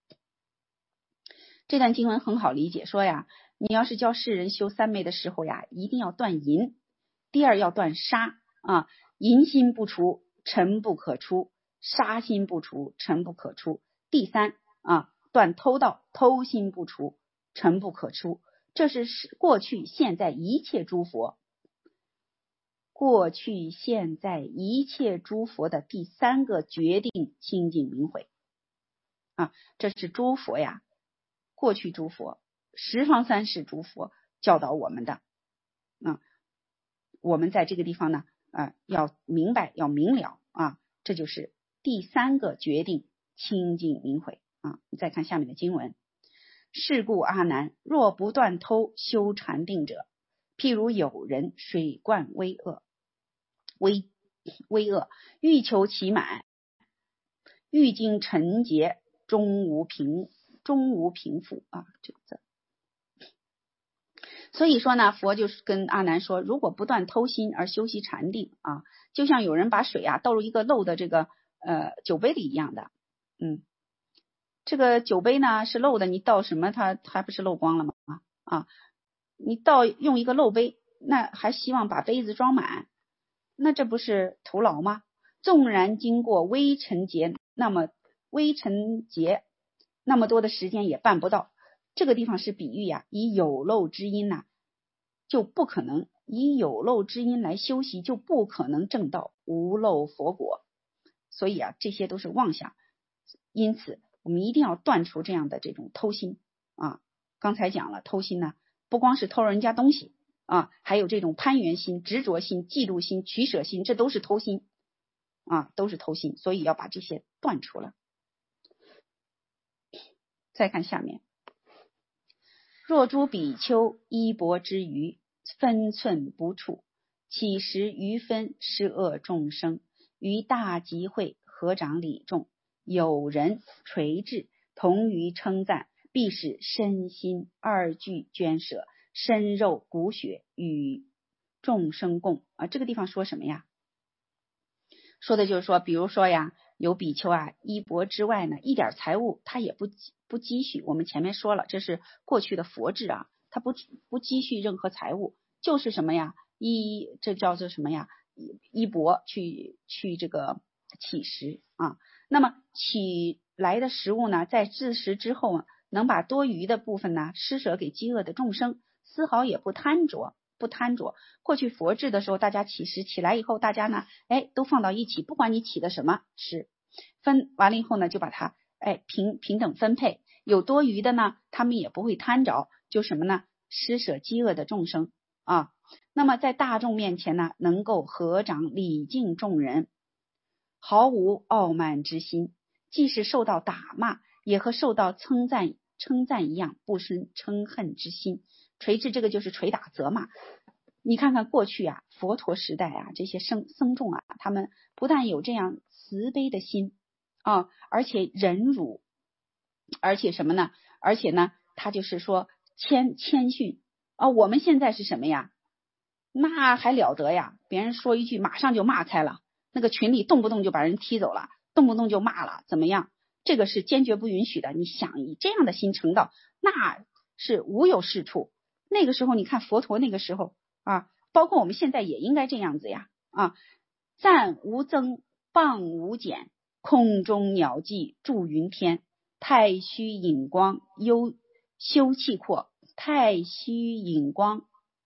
这段经文很好理解，说呀，你要是教世人修三昧的时候呀，一定要断淫，第二要断杀啊。 淫心不除，尘不可出；杀心不除，尘不可出。第三啊，断偷盗，偷心不除，尘不可出。这是过去现在一切诸佛，过去现在一切诸佛的第三个决定清净明慧啊，这是诸佛呀，过去诸佛，十方三世诸佛教导我们的啊。我们在这个地方呢啊，要明白，要明了啊，这就是第三个决定清净明慧啊。你再看下面的经文，是故阿难，若不断偷修禅定者，譬如有人水灌微恶，微微恶，欲求其满，欲经尘劫，终无平终无平复啊，这个字。所以说呢，佛就是跟阿难说，如果不断偷心而修习禅定啊，就像有人把水啊倒入一个漏的这个呃酒杯里一样的。嗯，这个酒杯呢是漏的，你倒什么它还不是漏光了吗？啊，你倒用一个漏杯，那还希望把杯子装满，那这不是徒劳吗？纵然经过微尘劫，那么微尘劫那么多的时间也办不到。这个地方是比喻呀，以有漏之因呐、啊，就不可能以有漏之因来修习，就不可能证到无漏佛果。所以啊，这些都是妄想。因此，我们一定要断除这样的这种偷心啊。刚才讲了，偷心呢，不光是偷人家东西啊，还有这种攀缘心、执着心、嫉妒心、取舍心，这都是偷心啊，都是偷心。所以要把这些断除了。再看下面。若诸比丘衣钵之余，分寸不处，乞食余分，施恶众生，于大集会合掌礼众，有人垂至，同于称赞，必使身心二俱捐舍，身肉骨血与众生共啊。这个地方说什么呀？说的就是说，比如说呀，有比丘啊，衣钵之外呢，一点财物他也不不积蓄。我们前面说了，这是过去的佛制啊，他不不积蓄任何财物，就是什么呀，衣这叫做什么呀，衣钵去去这个乞食啊。那么取来的食物呢，在自食之后，能把多余的部分呢施舍给饥饿的众生，丝毫也不贪着。不贪着，过去佛制的时候，大家乞食起来以后，大家呢，哎，都放到一起，不管你起的什么食，分完了以后呢，就把它哎平平等分配，有多余的呢，他们也不会贪着，就什么呢，施舍饥饿的众生啊。那么在大众面前呢，能够合掌礼敬众人，毫无傲慢之心，即使受到打骂，也和受到称赞称赞一样，不生嗔恨之心。垂至这个就是捶打责骂。你看看过去啊，佛陀时代啊，这些僧僧众啊，他们不但有这样慈悲的心啊，而且忍辱，而且什么呢？而且呢，他就是说谦谦逊啊。我们现在是什么呀？那还了得呀！别人说一句，马上就骂开了，那个群里动不动就把人踢走了，动不动就骂了，怎么样？这个是坚决不允许的。你想以这样的心成道，那是无有是处。那个时候你看佛陀那个时候啊，包括我们现在也应该这样子呀啊！赞无增，谤无减，空中鸟迹驻云天，太虚隐光，幽修气阔，太虚隐光。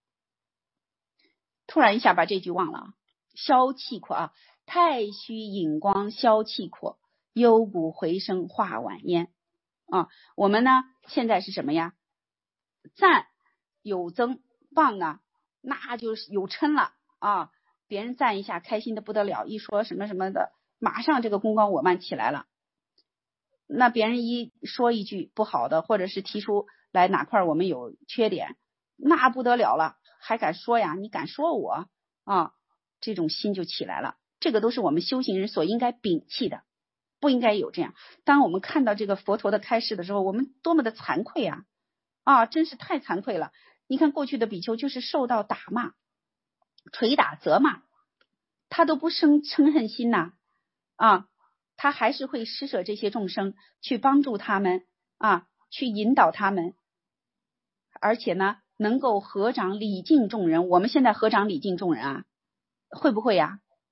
突然一下把这句忘了啊，消气阔啊，太虚隐光消气阔，幽谷回声化晚烟啊。我们呢现在是什么呀？赞有增，谤呢那就是有嗔了啊，别人赞一下开心的不得了，一说什么什么的，马上这个功高我慢起来了。那别人一说一句不好的，或者是提出来哪块我们有缺点，那不得了了，还敢说呀？你敢说我啊？这种心就起来了。这个都是我们修行人所应该摒弃的，不应该有这样。当我们看到这个佛陀的开示的时候，我们多么的惭愧啊！啊，真是太惭愧了。你看过去的比丘就是受到打骂、捶打、责骂，他都不生嗔恨心呐啊，他还是会施舍这些众生，去帮助他们啊，去引导他们，而且呢，能够合掌礼敬众人。我们现在合掌礼敬众人啊，会不会呀？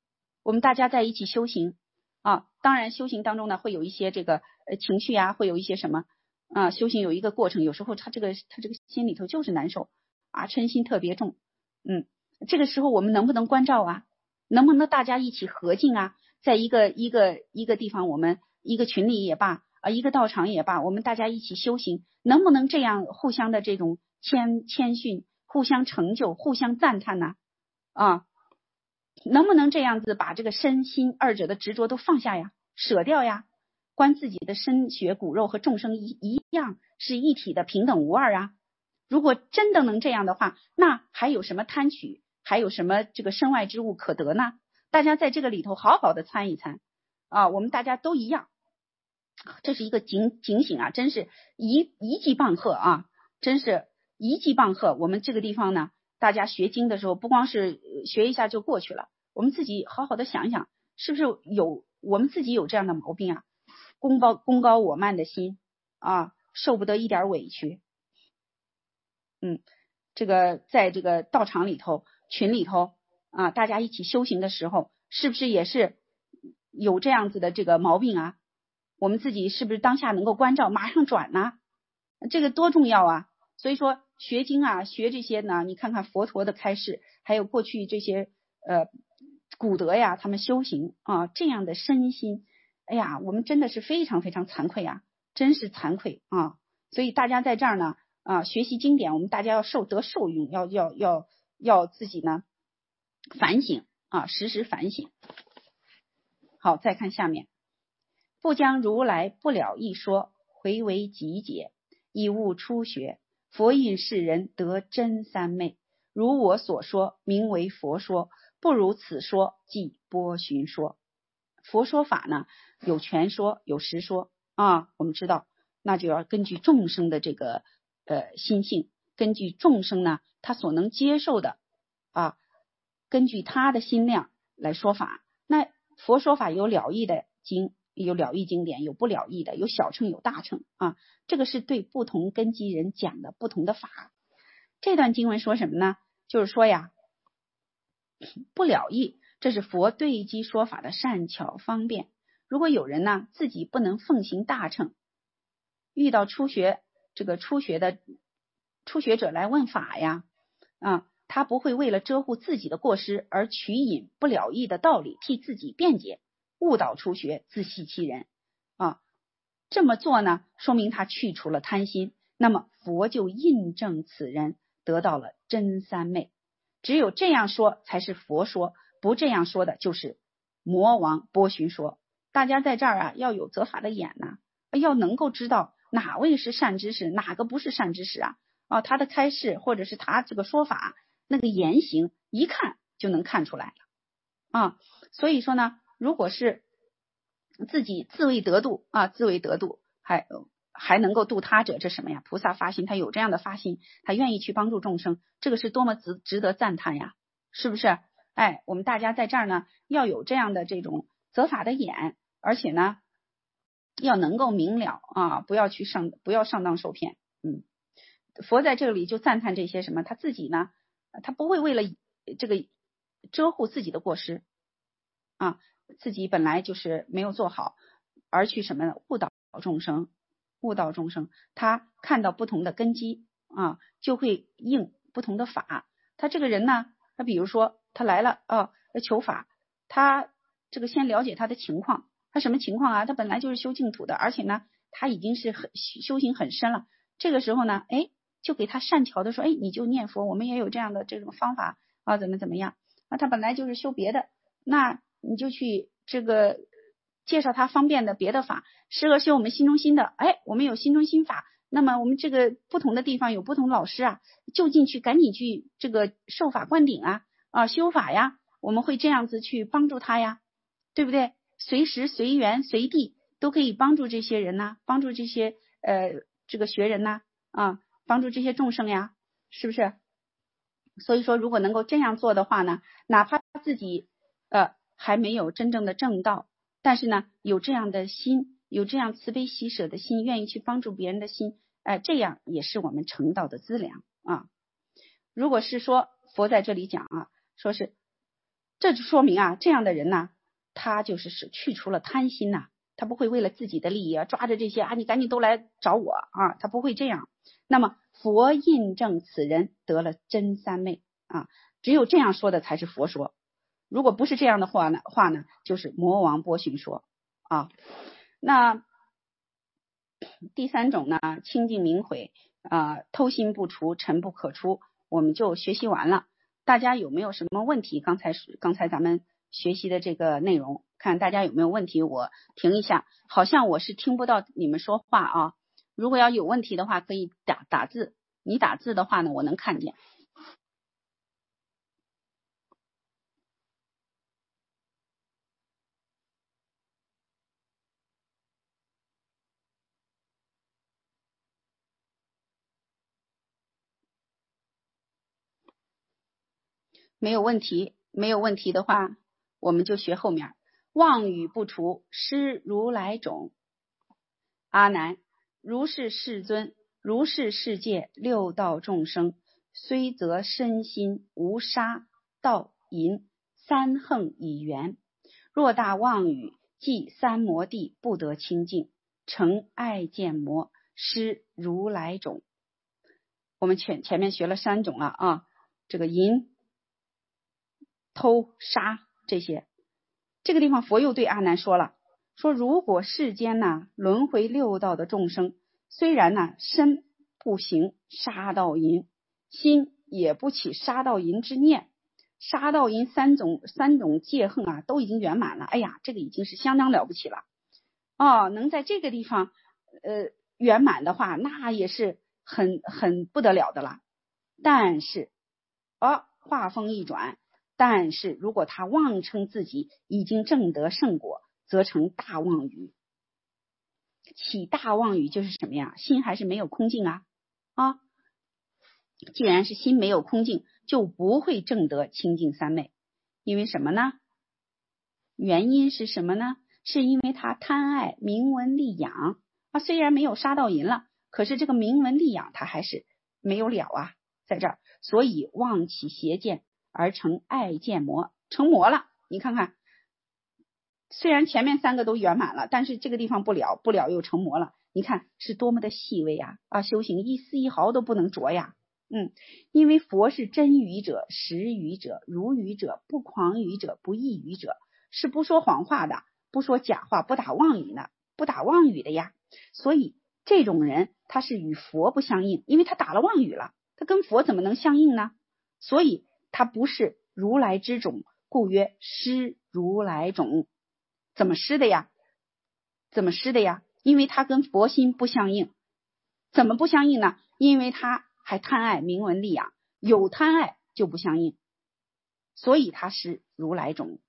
我们大家在一起修行啊，当然修行当中呢会有一些这个呃情绪啊，会有一些什么啊，修行有一个过程，有时候他这个他这个心里头就是难受啊，嗔心特别重，嗯，这个时候我们能不能关照啊？能不能大家一起合境啊？在一个一个一个地方，我们一个群里也罢啊，一个道场也罢，我们大家一起修行，能不能这样互相的这种谦谦逊，互相成就，互相赞叹呢？啊，能不能这样子把这个身心二者的执着都放下呀，舍掉呀？观自己的身血骨肉和众生一一样是一体的，平等无二啊！如果真的能这样的话，那还有什么贪取，还有什么这个身外之物可得呢？大家在这个里头好好的参一参啊，我们大家都一样，这是一个警警醒啊，真是一一记棒喝啊，真是一记棒喝。我们这个地方呢，大家学经的时候，不光是学一下就过去了，我们自己好好的想一想，是不是有我们自己有这样的毛病啊？功高功高我慢的心啊，受不得一点委屈。嗯，这个在这个道场里头、群里头啊，大家一起修行的时候，是不是也是有这样子的这个毛病啊？我们自己是不是当下能够关照，马上转呢？这个多重要啊！所以说学经啊，学这些呢，你看看佛陀的开示，还有过去这些呃古德呀，他们修行啊，这样的身心，哎呀，我们真的是非常非常惭愧啊，真是惭愧啊！所以大家在这儿呢啊，学习经典，我们大家要受得受用，要要要要自己呢反省啊，时时反省。好，再看下面，不将如来不了义说，回为集解，以悟初学。佛印世人得真三昧，如我所说，名为佛说；不如此说，即波旬说。佛说法呢，有全说，有实说啊。我们知道，那就要根据众生的这个呃心性，根据众生呢他所能接受的啊，根据他的心量来说法。那佛说法有了义的经，有了义经典，有不了义的，有小乘有大乘啊。这个是对不同根基人讲的不同的法。这段经文说什么呢？就是说呀，不了义，这是佛对机说法的善巧方便。如果有人呢自己不能奉行大乘，遇到初学这个初学的初学者来问法呀，啊，他不会为了遮护自己的过失而取引不了义的道理替自己辩解，误导初学，自欺欺人啊。这么做呢，说明他去除了贪心，那么佛就印证此人得到了真三昧。只有这样说才是佛说，不这样说的就是魔王波旬说。大家在这儿啊，要有责法的眼呐、啊，要能够知道哪位是善知识，哪个不是善知识啊。啊，他的开示或者是他这个说法，那个言行一看就能看出来了啊。所以说呢，如果是自己自为得度啊，自为得度，还还能够度他者，这什么呀？菩萨发心，他有这样的发心，他愿意去帮助众生，这个是多么值值得赞叹呀，是不是？哎，我们大家在这儿呢，要有这样的这种责法的眼，而且呢，要能够明了啊，不要去上，不要上当受骗。嗯，佛在这里就赞叹这些什么，他自己呢，他不会为了这个遮护自己的过失啊。自己本来就是没有做好，而去什么呢？误导众生，误导众生。他看到不同的根基啊，就会应不同的法。他这个人呢，他比如说他来了啊，求法，他这个先了解他的情况，他什么情况啊？他本来就是修净土的，而且呢，他已经是很修行很深了。这个时候呢，哎，就给他善巧的说，哎，你就念佛，我们也有这样的这种方法啊，怎么怎么样啊？他本来就是修别的，那你就去这个介绍他方便的别的法，适合修我们心中心的。哎，我们有心中心法，那么我们这个不同的地方有不同老师啊，就近去赶紧去这个受法灌顶啊啊修法呀，我们会这样子去帮助他呀，对不对？随时随缘随地都可以帮助这些人呐、啊，帮助这些呃这个学人呐 啊, 啊，帮助这些众生呀，是不是？所以说，如果能够这样做的话呢，哪怕自己呃还没有真正的正道，但是呢有这样的心，有这样慈悲喜舍的心，愿意去帮助别人的心，哎、呃，这样也是我们成道的资粮啊。如果是说佛在这里讲啊，说是这就说明啊，这样的人呢， 他就是是去除了贪心呐、啊，他不会为了自己的利益啊抓着这些啊，你赶紧都来找我啊，他不会这样。那么佛印证此人得了真三昧啊，只有这样说的才是佛说，如果不是这样的话呢话呢就是魔王波旬说啊。那第三种呢，清净明悔啊、呃，偷心不除，尘不可出，我们就学习完了。大家有没有什么问题？刚才刚才咱们学习的这个内容，看大家有没有问题？我停一下，好像我是听不到你们说话啊。如果要有问题的话，可以打打字，你打字的话呢，我能看见。没有问题，没有问题的话，我们就学后面。妄语不除，失如来种。阿难，如是世尊，如是世界六道众生，虽则身心无杀盗淫三横以缘，若大妄语，即三摩地不得清净，成爱见魔，失如来种。我们前前面学了三种了啊，这个淫、偷、杀这些。这个地方佛又对阿难说了，说如果世间呢轮回六道的众生，虽然呢身不行杀盗淫，心也不起杀盗淫之念，杀盗淫三种三种戒横啊都已经圆满了，哎呀，这个已经是相当了不起了哦，能在这个地方呃圆满的话，那也是很很不得了的了。但是哦，话锋一转，但是如果他妄称自己已经证得圣果，则成大妄语。起大妄语就是什么呀？心还是没有空净啊啊！既然是心没有空净，就不会证得清净三昧。因为什么呢？原因是什么呢？是因为他贪爱名闻利养啊，虽然没有杀盗淫了，可是这个名闻利养他还是没有了啊，在这儿，所以妄起邪见而成爱见魔，成魔了。你看看，虽然前面三个都圆满了，但是这个地方不了，不了又成魔了。你看是多么的细微呀！啊，修行一丝一毫都不能着呀。嗯，因为佛是真语者、实语者、如语者、不诳语者、不异语者，是不说谎话的，不说假话，不打妄语的，不打妄语的呀。所以这种人他是与佛不相应，因为他打了妄语了，他跟佛怎么能相应呢？所以他不是如来之种，故曰失如来种。怎么失的呀？怎么失的呀？因为他跟佛心不相应。怎么不相应呢？因为他还贪爱名闻利养，有贪爱就不相应，所以他是如来种。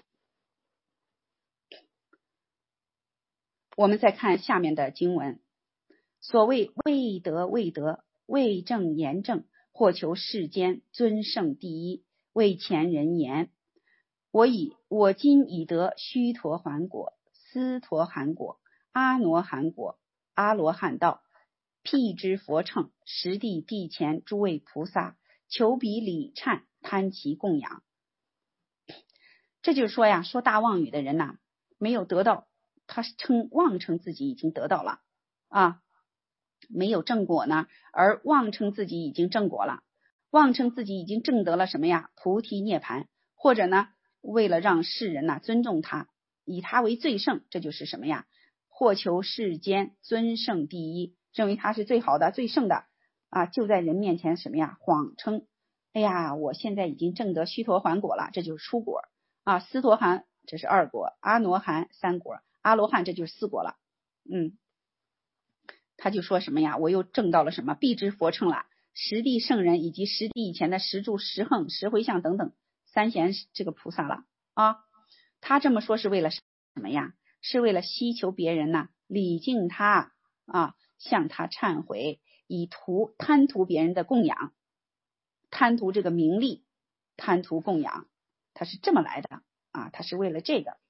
我们再看下面的经文，所谓未得未得，未正言正，或求世间尊圣第一，为前人言。我以我今已得须陀洹果、斯陀含果、阿罗汉果、阿罗汉道，辟支佛乘，十地地前诸位菩萨，求彼礼忏，贪其供养。这就是说呀，说大妄语的人呐、啊，没有得到，他称妄称自己已经得到了啊，没有正果呢，而妄称自己已经正果了，妄称自己已经证得了什么呀？菩提涅槃，或者呢，为了让世人呐、啊、尊重他，以他为最圣，这就是什么呀？或求世间尊圣第一，认为他是最好的、最圣的啊，就在人面前什么呀？谎称，哎呀，我现在已经证得须陀洹果了，这就是初果啊。斯陀含这是二果，阿罗汉三果，阿罗汉这就是四果了。嗯，他就说什么呀？我又证到了什么？辟支佛乘了，十地圣人以及十地以前的十住、十横、十回向等等三贤这个菩萨了啊。他这么说是为了什么呀？是为了希求别人呢、啊、礼敬他啊，向他忏悔，以图贪图别人的供养，贪图这个名利，贪图供养，他是这么来的啊，他是为了这个。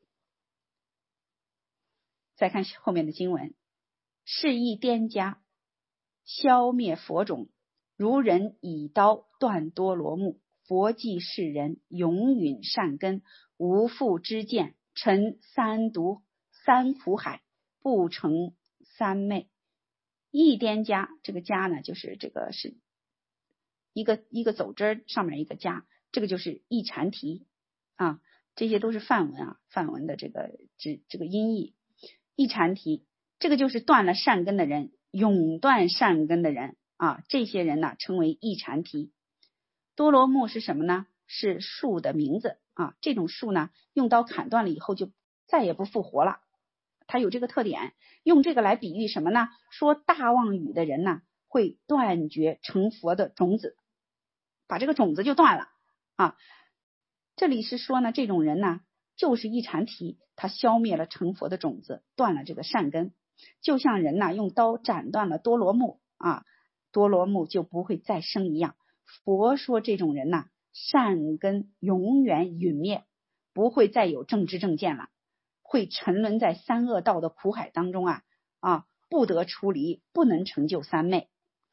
再看后面的经文，是亦颠家，消灭佛种，如人以刀断多罗木，佛济世人，永允善根，无复知见， 沉三毒三苦海，不成三昧。一颠家，这个家呢就是这个是一个一个走之上面一个家，这个就是一禅题啊，这些都是梵文啊，梵文的这个这这个音译。一禅题，这个就是断了善根的人，永断善根的人啊，这些人呢称为一禅题。多罗木是什么呢？是树的名字啊，这种树呢用刀砍断了以后就再也不复活了，它有这个特点。用这个来比喻什么呢？说大妄语的人呢会断绝成佛的种子，把这个种子就断了啊。这里是说呢，这种人呢就是一禅题，他消灭了成佛的种子，断了这个善根，就像人呢用刀斩断了多罗木啊，多罗木就不会再生一样。佛说这种人呢善根永远陨灭，不会再有正知正见了，会沉沦在三恶道的苦海当中啊啊，不得出离，不能成就三昧。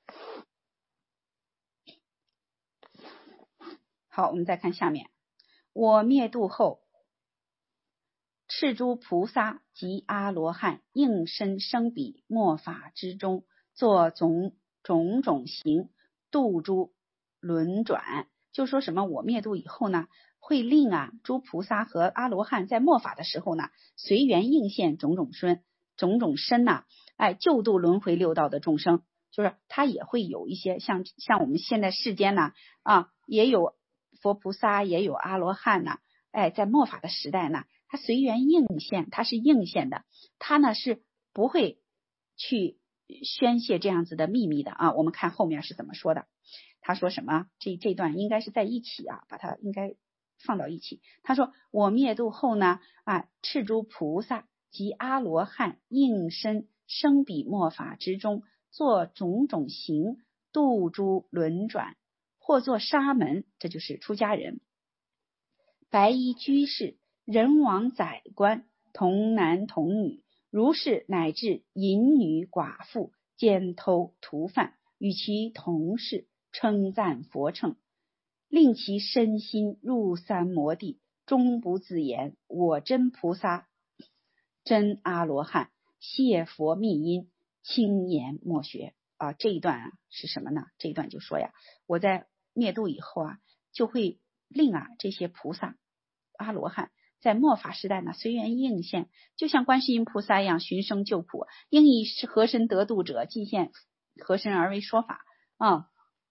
好，我们再看下面，我灭度后，赤诸菩萨及阿罗汉应身生彼末法之中，作种种种行，度诸轮转。就说什么我灭度以后呢，会令啊诸菩萨和阿罗汉在末法的时候呢，随缘应现种种身种种身呐、啊，哎救度轮回六道的众生。就是他也会有一些像像我们现在世间呢啊，也有佛菩萨，也有阿罗汉呐、啊，哎，在末法的时代呢，他随缘应现，他是应现的，他呢是不会去宣泄这样子的秘密的啊。我们看后面是怎么说的，他说什么？这这段应该是在一起啊，把它应该放到一起。他说我灭度后呢啊，赤诸菩萨及阿罗汉应身生彼末法之中，做种种行，度诸轮转，或作沙门，这就是出家人，白衣居士，人王宰官，童男童女，如是乃至淫女寡妇，奸偷屠犯，与其同事，称赞佛乘，令其身心入三摩地，终不自言我真菩萨真阿罗汉，谢佛密因，轻言莫学啊。这一段啊是什么呢？这一段就说呀，我在灭度以后啊，就会令啊这些菩萨阿罗汉在末法时代呢随缘应现，就像观世音菩萨一样寻声救苦，应以何身得度者，尽现何身而为说法啊。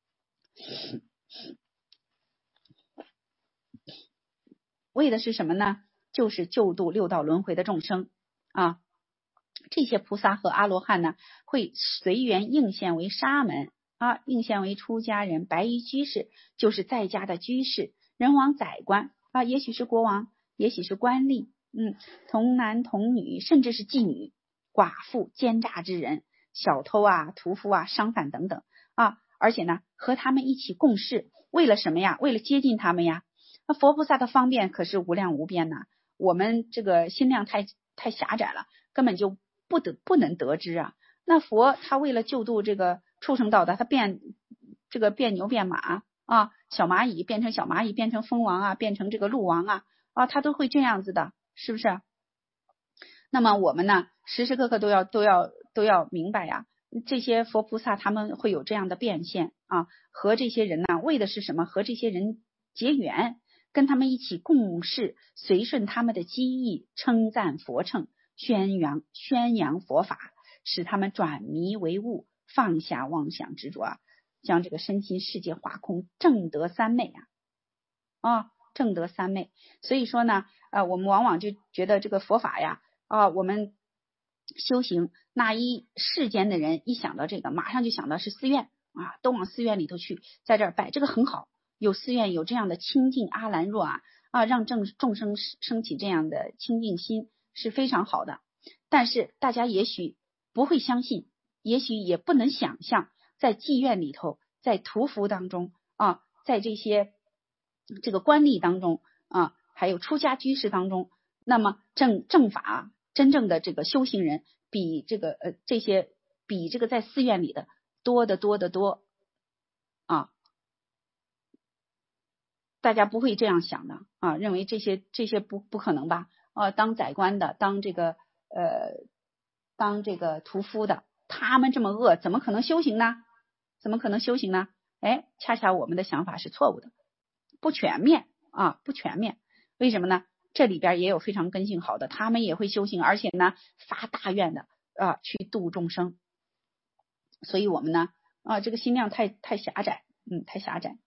为的是什么呢？就是救度六道轮回的众生啊。这些菩萨和阿罗汉呢，会随缘应现为沙门啊，应现为出家人，白衣居士就是在家的居士，人王宰官啊，也许是国王，也许是官吏，嗯，童男童女，甚至是妓女、寡妇、奸诈之人、小偷啊、屠夫啊、商贩等等啊，而且呢，和他们一起共事，为了什么呀？为了接近他们呀。那佛菩萨的方便可是无量无边呐，我们这个心量太太狭窄了，根本就不得不能得知啊。那佛他为了救度这个畜生道的，他变这个变牛变马啊，小蚂蚁变成小蚂蚁，变成蜂王啊，变成这个鹿王啊啊，他都会这样子的，是不是？那么我们呢，时时刻刻都要都要都要明白呀，这些佛菩萨他们会有这样的变现啊，和这些人呢，为的是什么？和这些人结缘，跟他们一起共事，随顺他们的机意，称赞佛乘，宣扬宣扬佛法，使他们转迷为悟，放下妄想执着啊，将这个身心世界化空，证得三昧啊啊，证得三昧。所以说呢，呃，我们往往就觉得这个佛法呀啊，我们修行那一世间的人一想到这个，马上就想到是寺院啊，都往寺院里头去，在这儿拜，这个很好。有寺院有这样的清净阿兰若啊啊，让众众生升起这样的清净心是非常好的。但是大家也许不会相信，也许也不能想象，在妓院里头，在屠夫当中啊，在这些这个官吏当中啊，还有出家居士当中，那么正正法真正的这个修行人，比这个呃这些比这个在寺院里的多得多得多啊。大家不会这样想的啊，认为这些这些不不可能吧呃当宰官的，当这个呃当这个屠夫的，他们这么恶，怎么可能修行呢？怎么可能修行呢？哎，恰恰我们的想法是错误的，不全面啊，不全面。为什么呢？这里边也有非常根性好的，他们也会修行，而且呢发大愿的啊去度众生。所以我们呢啊这个心量太太狭窄，嗯，太狭窄。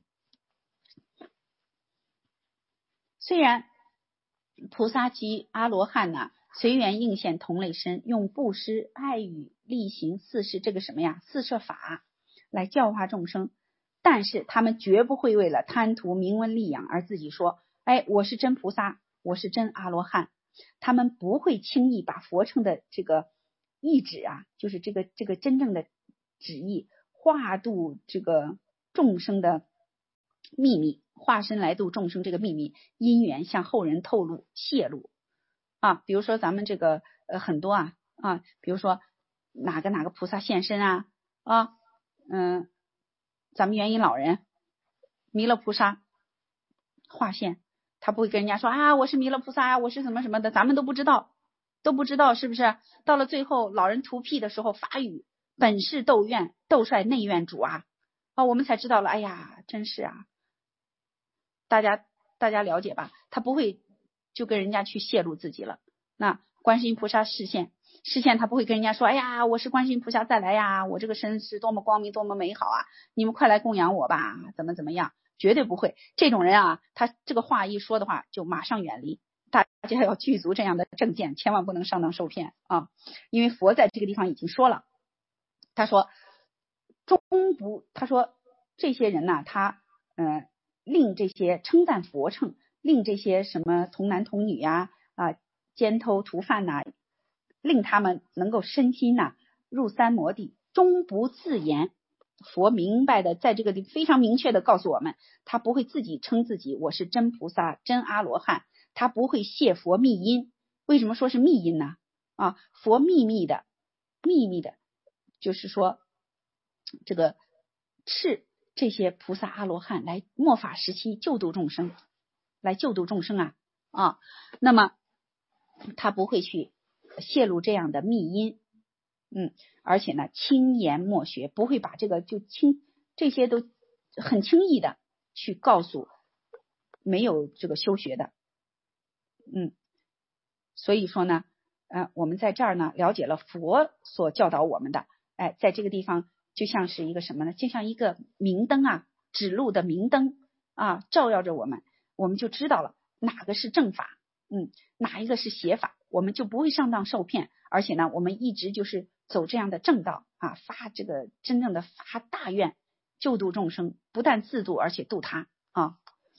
虽然菩萨及阿罗汉呢随缘应现同类身，用布施、爱语、力行四摄，这个什么呀四摄法来教化众生，但是他们绝不会为了贪图名闻利养而自己说，哎，我是真菩萨，我是真阿罗汉。他们不会轻易把佛乘的这个意旨啊，就是这个这个真正的旨意化度这个众生的秘密，化身来度众生这个秘密因缘向后人透露泄露啊。比如说咱们这个呃很多啊啊，比如说哪个哪个菩萨现身啊啊嗯，咱们元音老人弥勒菩萨化现，他不会跟人家说啊我是弥勒菩萨啊，我是什么什么的，咱们都不知道都不知道是不是？到了最后老人图辟的时候发语，本是斗院斗率内院主啊啊，我们才知道了，哎呀真是啊，大家大家了解吧？他不会就跟人家去泄露自己了。那观世音菩萨示现示现，他不会跟人家说，哎呀我是观世音菩萨再来呀，我这个身是多么光明多么美好啊，你们快来供养我吧，怎么怎么样，绝对不会。这种人啊，他这个话一说的话就马上远离。大家要具足这样的正见，千万不能上当受骗啊！因为佛在这个地方已经说了，他说终不，他说这些人呢，他呃令这些称赞佛乘，令这些什么童男童女呀啊奸偷屠贩呐、啊，令他们能够身心呐、啊、入三摩地，终不自言。佛明白的在这个地非常明确的告诉我们，他不会自己称自己我是真菩萨真阿罗汉，他不会泄佛密因。为什么说是密因呢？啊，佛秘密的秘密的就是说这个是这些菩萨阿罗汉来末法时期救度众生，来救度众生啊啊，那么他不会去泄露这样的密因，嗯，而且呢轻言默学，不会把这个就轻这些都很轻易的去告诉没有这个修学的，嗯，所以说呢，呃，我们在这儿呢了解了佛所教导我们的，哎，在这个地方就像是一个什么呢？就像一个明灯啊，指路的明灯啊，照耀着我们，我们就知道了哪个是正法，嗯，哪一个是邪法，我们就不会上当受骗，而且呢，我们一直就是走这样的正道啊，发这个真正的发大愿，救度众生，不但自度，而且度他啊。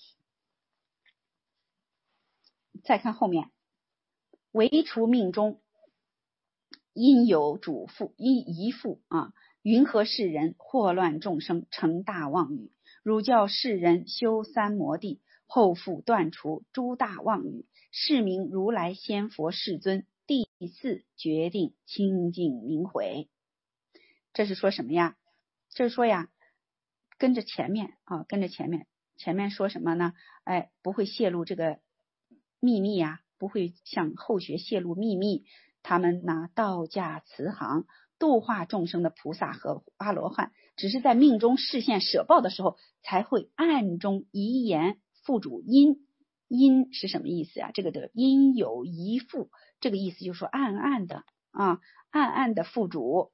再看后面，唯除命中因有主父因遗父啊，云何世人祸乱众生，成大妄语。汝教世人修三摩地，后复断除诸大妄语，是名如来仙佛世尊第四决定清净明悔。这是说什么呀？这是说呀，跟着前面啊，跟着前面，前面说什么呢？哎，不会泄露这个秘密呀、啊，不会向后学泄露秘密。他们拿道驾慈航度化众生的菩萨和阿罗汉，只是在命中示现舍报的时候，才会暗中遗言付主因。因是什么意思啊？这个的因有遗付，这个意思就是说暗暗的啊，暗暗的付主，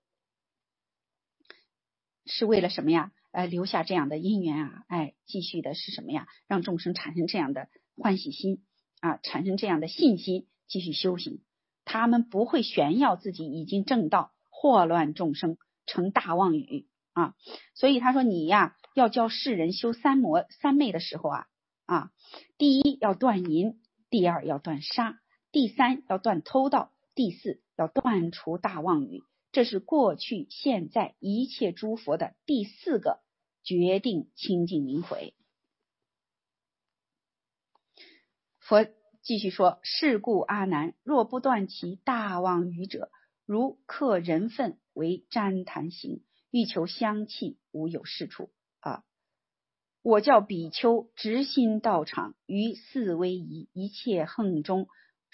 是为了什么呀？呃，留下这样的因缘啊，哎，继续的是什么呀？让众生产生这样的欢喜心啊，产生这样的信心，继续修行。他们不会炫耀自己已经正道，祸乱众生，成大妄语啊。所以他说你呀，要教世人修三摩三昧的时候啊啊，第一要断淫，第二要断杀，第三要断偷盗，第四要断除大妄语。这是过去现在一切诸佛的第四个决定清净明悔。佛继续说，是故阿难，若不断其大妄语者，如刻人粪为旃檀形，欲求香气，无有是处啊。我教比丘直心道场，于四威仪一切横中，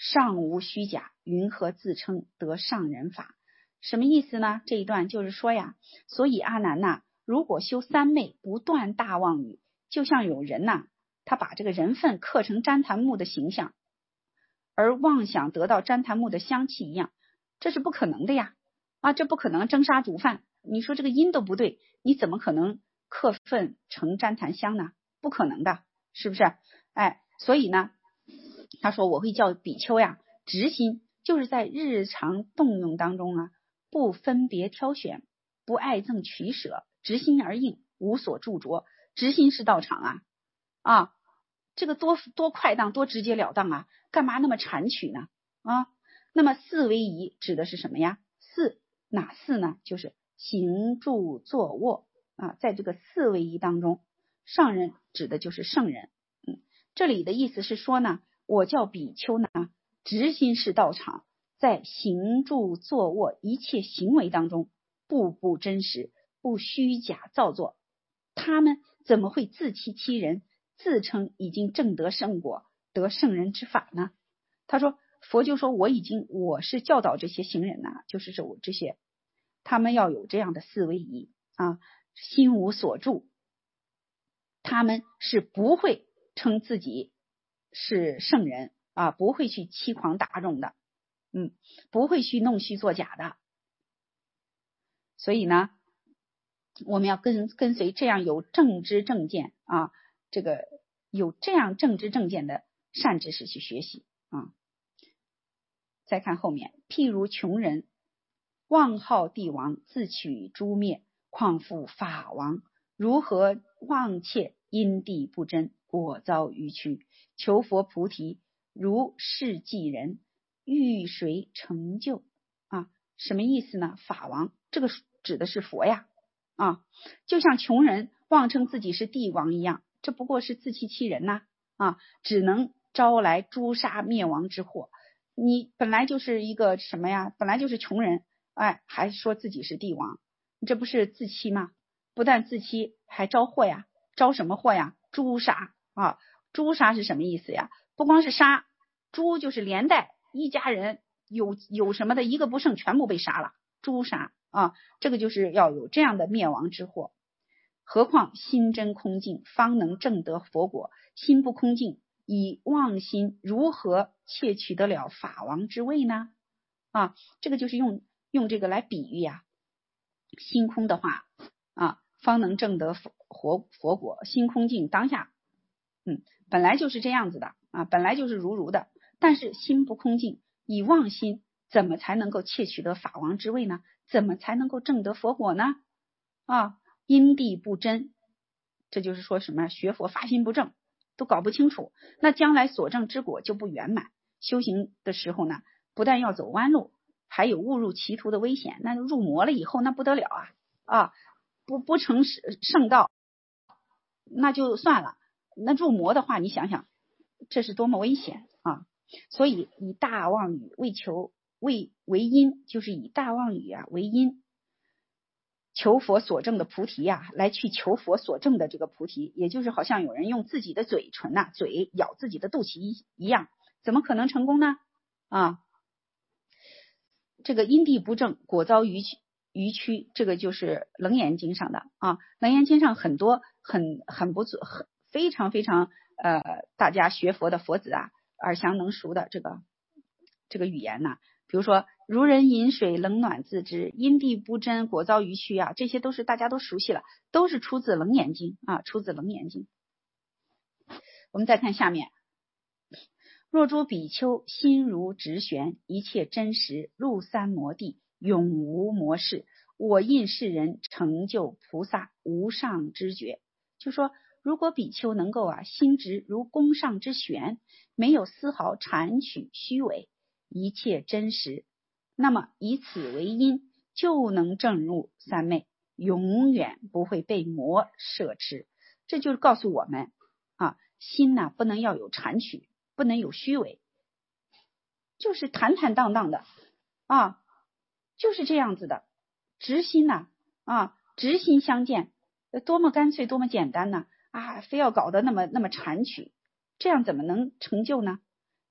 上无虚假，云何自称得上人法？什么意思呢？这一段就是说呀，所以阿难呐，如果修三昧不断大妄语，就像有人呐，他把这个人份刻成旃檀木的形象，而妄想得到旃檀木的香气一样，这是不可能的呀！啊，这不可能蒸沙煮饭，你说这个因都不对，你怎么可能刻份成旃檀香呢？不可能的，是不是？哎，所以呢，他说我会叫比丘呀，直心，就是在日常动用当中啊，不分别挑选，不爱憎取舍，直心而应，无所著着。直心是道场啊，啊，这个多多快当，多直截了当啊，干嘛那么缠取呢？啊，那么四为仪指的是什么呀？四哪四呢？就是行住坐卧啊，在这个四为仪当中，上人指的就是圣人。嗯，这里的意思是说呢，我叫比丘呢，直心是道场，在行住坐卧一切行为当中，步步真实，不虚假造作。他们怎么会自欺欺人，自称已经证得圣果，得圣人之法呢？他说，佛就说我已经，我是教导这些行人呐、啊，就是这这些，他们要有这样的四为仪啊，心无所住，他们是不会称自己是圣人啊，不会去欺诳大众的，嗯，不会去弄虚作假的。所以呢，我们要跟跟随这样有正知正见啊，这个有这样正知正见的善知识去学习啊。再看后面，譬如穷人妄号帝王，自取诛灭，况复法王？如何妄窃，因地不真，果遭愚曲。求佛菩提，如是济人，欲谁成就啊？什么意思呢？法王这个指的是佛呀啊，就像穷人妄称自己是帝王一样，这不过是自欺欺人呐 啊, 啊，只能招来诛杀灭亡之祸。你本来就是一个什么呀？本来就是穷人，哎，还说自己是帝王，这不是自欺吗？不但自欺，还招祸呀！招什么祸呀？诛杀啊！诛杀是什么意思呀？不光是杀，诛就是连带一家人有有什么的一个不剩，全部被杀了，诛杀啊！这个就是要有这样的灭亡之祸。何况心真空净，方能证得佛果。心不空净，以妄心如何窃取得了法王之位呢？啊，这个就是用用这个来比喻呀。心空的话啊，方能证得佛佛果。心空净当下，嗯，本来就是这样子的啊，本来就是如如的，但是心不空净，以妄心怎么才能够窃取得法王之位呢？怎么才能够证得佛果呢？啊，因地不真，这就是说什么？学佛发心不正，都搞不清楚，那将来所证之果就不圆满。修行的时候呢，不但要走弯路，还有误入歧途的危险。那入魔了以后，那不得了啊啊！不不成圣道，那就算了。那入魔的话，你想想，这是多么危险啊！所以以大妄语为求为为因，就是以大妄语啊为因。求佛所证的菩提呀、啊，来去求佛所证的这个菩提，也就是好像有人用自己的嘴唇呐、啊，嘴咬自己的肚脐一一样，怎么可能成功呢？啊，这个因地不正，果遭愚曲。愚曲，这个就是《楞严经》上的啊，《楞严经》上很多很很不错，很非常非常呃，大家学佛的佛子啊，耳详能熟的这个这个语言呢、啊。比如说如人饮水，冷暖自知，因地不真，果遭愚曲啊，这些都是大家都熟悉了，都是出自《楞严经》啊，出自《楞严经》。我们再看下面，若诸比丘心如直弦，一切真实，入三摩地，永无魔事。我印世人成就菩萨无上知觉。就说如果比丘能够啊心直如弓上之弦，没有丝毫谄取虚伪，一切真实，那么以此为因，就能证入三昧，永远不会被魔摄持。这就是告诉我们啊，心呢、啊、不能要有谄取，不能有虚伪，就是坦坦荡荡的啊，就是这样子的。直心呐 啊, 啊，直心相见，多么干脆，多么简单呢啊！非要搞得那么那么谄取，这样怎么能成就呢？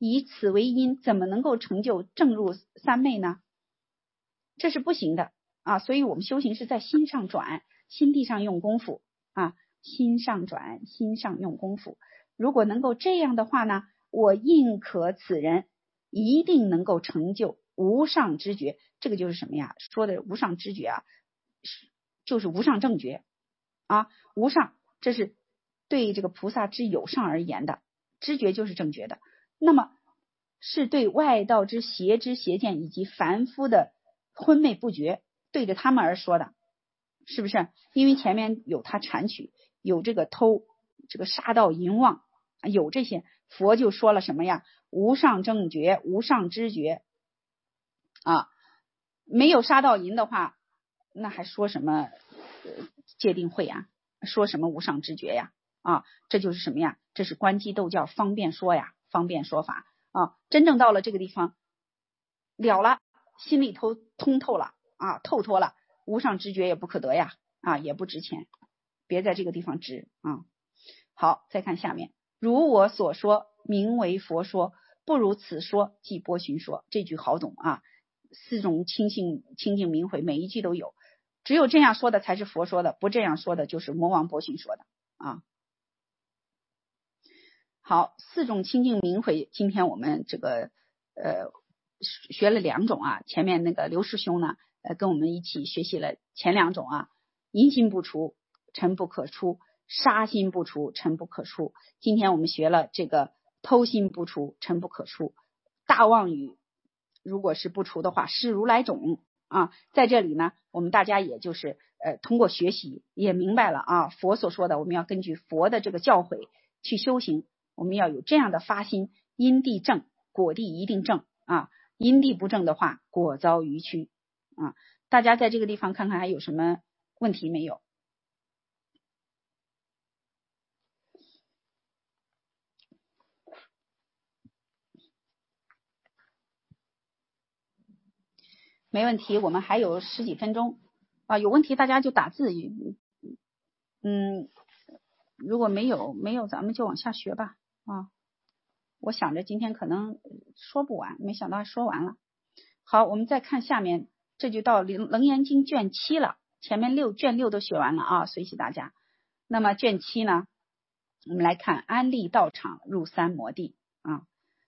以此为因，怎么能够成就正入三昧呢？这是不行的啊！所以我们修行是在心上转，心地上用功夫啊，心上转，心上用功夫。如果能够这样的话呢，我印可此人一定能够成就无上知觉。这个就是什么呀？说的无上知觉啊，就是无上正觉啊。无上，这是对这个菩萨之有上而言的，知觉就是正觉的。那么是对外道之邪知邪见以及凡夫的昏昧不觉，对着他们而说的，是不是？因为前面有他产取，有这个偷，这个杀盗淫妄，有这些，佛就说了什么呀？无上正觉，无上知觉啊。没有杀盗淫的话，那还说什么、呃、戒定慧啊？说什么无上知觉呀？啊，这就是什么呀？这是观机斗教方便说呀，方便说法啊。真正到了这个地方了了，心里头通透了啊，透脱了，无上知觉也不可得呀，啊，也不值钱，别在这个地方值啊。好，再看下面，如我所说，名为佛说，不如此说，即波旬说。这句好懂啊，四种清净清净明慧，每一句都有，只有这样说的才是佛说的，不这样说的就是魔王波旬说的啊。好，四种清净明慧，今天我们这个呃学了两种啊，前面那个刘师兄呢，呃跟我们一起学习了前两种啊，淫心不除，尘不可出；杀心不除，尘不可出。今天我们学了这个偷心不除，尘不可出。大妄语如果是不除的话，是如来种啊。在这里呢，我们大家也就是呃通过学习也明白了啊，佛所说的，我们要根据佛的这个教诲去修行。我们要有这样的发心，因地正，果地一定正啊。因地不正的话，果遭愚曲啊。大家在这个地方看看还有什么问题没有？没问题，我们还有十几分钟啊。有问题大家就打字，嗯，如果没有没有，咱们就往下学吧啊。我想着今天可能说不完，没想到说完了。好，我们再看下面，这就到《楞严经》卷七了。前面六卷六都学完了啊，随喜大家。那么卷七呢，我们来看安立道场入三摩地啊。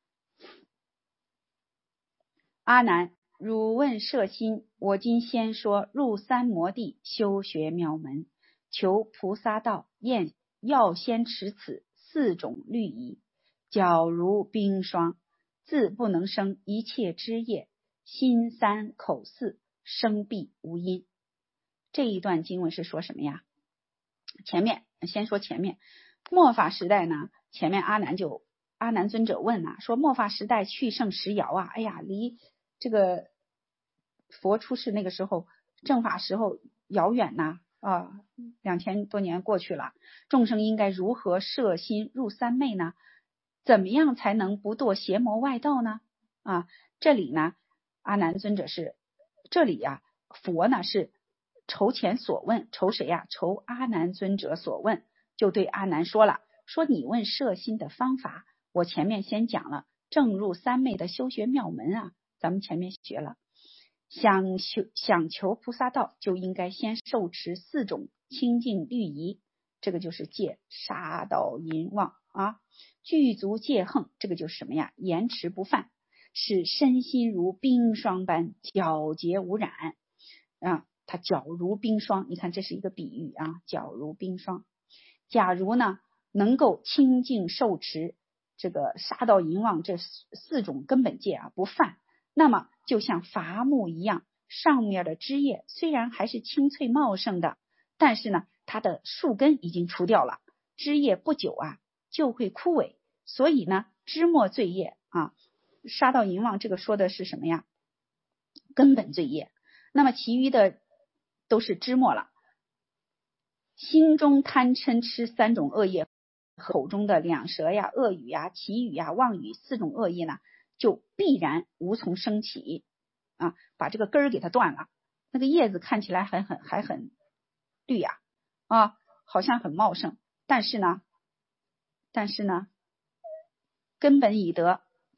阿难，汝问摄心，我今先说入三摩地修学妙门，求菩萨道，验要先持此四种律仪。皎如冰霜，自不能生一切枝叶，心三口四生必无因。这一段经文是说什么呀？前面先说前面，末法时代呢，前面阿难就阿难尊者问啊，说末法时代去圣时遥啊，哎呀，离这个佛出世那个时候正法时候遥远呐啊，两千多年过去了，众生应该如何摄心入三昧呢？怎么样才能不堕邪魔外道呢？啊，这里呢，阿难尊者是这里呀、啊，佛呢是筹前所问，筹谁呀、啊？筹阿难尊者所问，就对阿难说了，说你问摄心的方法，我前面先讲了正入三昧的修学妙门啊，咱们前面学了，想求想求菩萨道，就应该先受持四种清净律仪，这个就是戒杀盗淫妄啊。具足戒横，这个就是什么呀？严持不犯，使身心如冰霜般皎洁无染啊。它皎如冰霜，你看这是一个比喻啊，皎如冰霜。假如呢能够清净受持这个杀盗淫妄这四种根本戒啊不犯，那么就像伐木一样，上面的枝叶虽然还是青翠茂盛的，但是呢它的树根已经除掉了，枝叶不久啊就会枯萎，所以呢枝末罪业啊，杀盗淫妄这个说的是什么呀？根本罪业。那么其余的都是枝末了。心中贪嗔痴三种恶业，口中的两舌呀、恶语呀、绮语呀、妄语四种恶业呢，就必然无从生起啊，把这个根儿给它断了。那个叶子看起来很很还很绿呀啊，好像很茂盛，但是呢但是呢根本已得，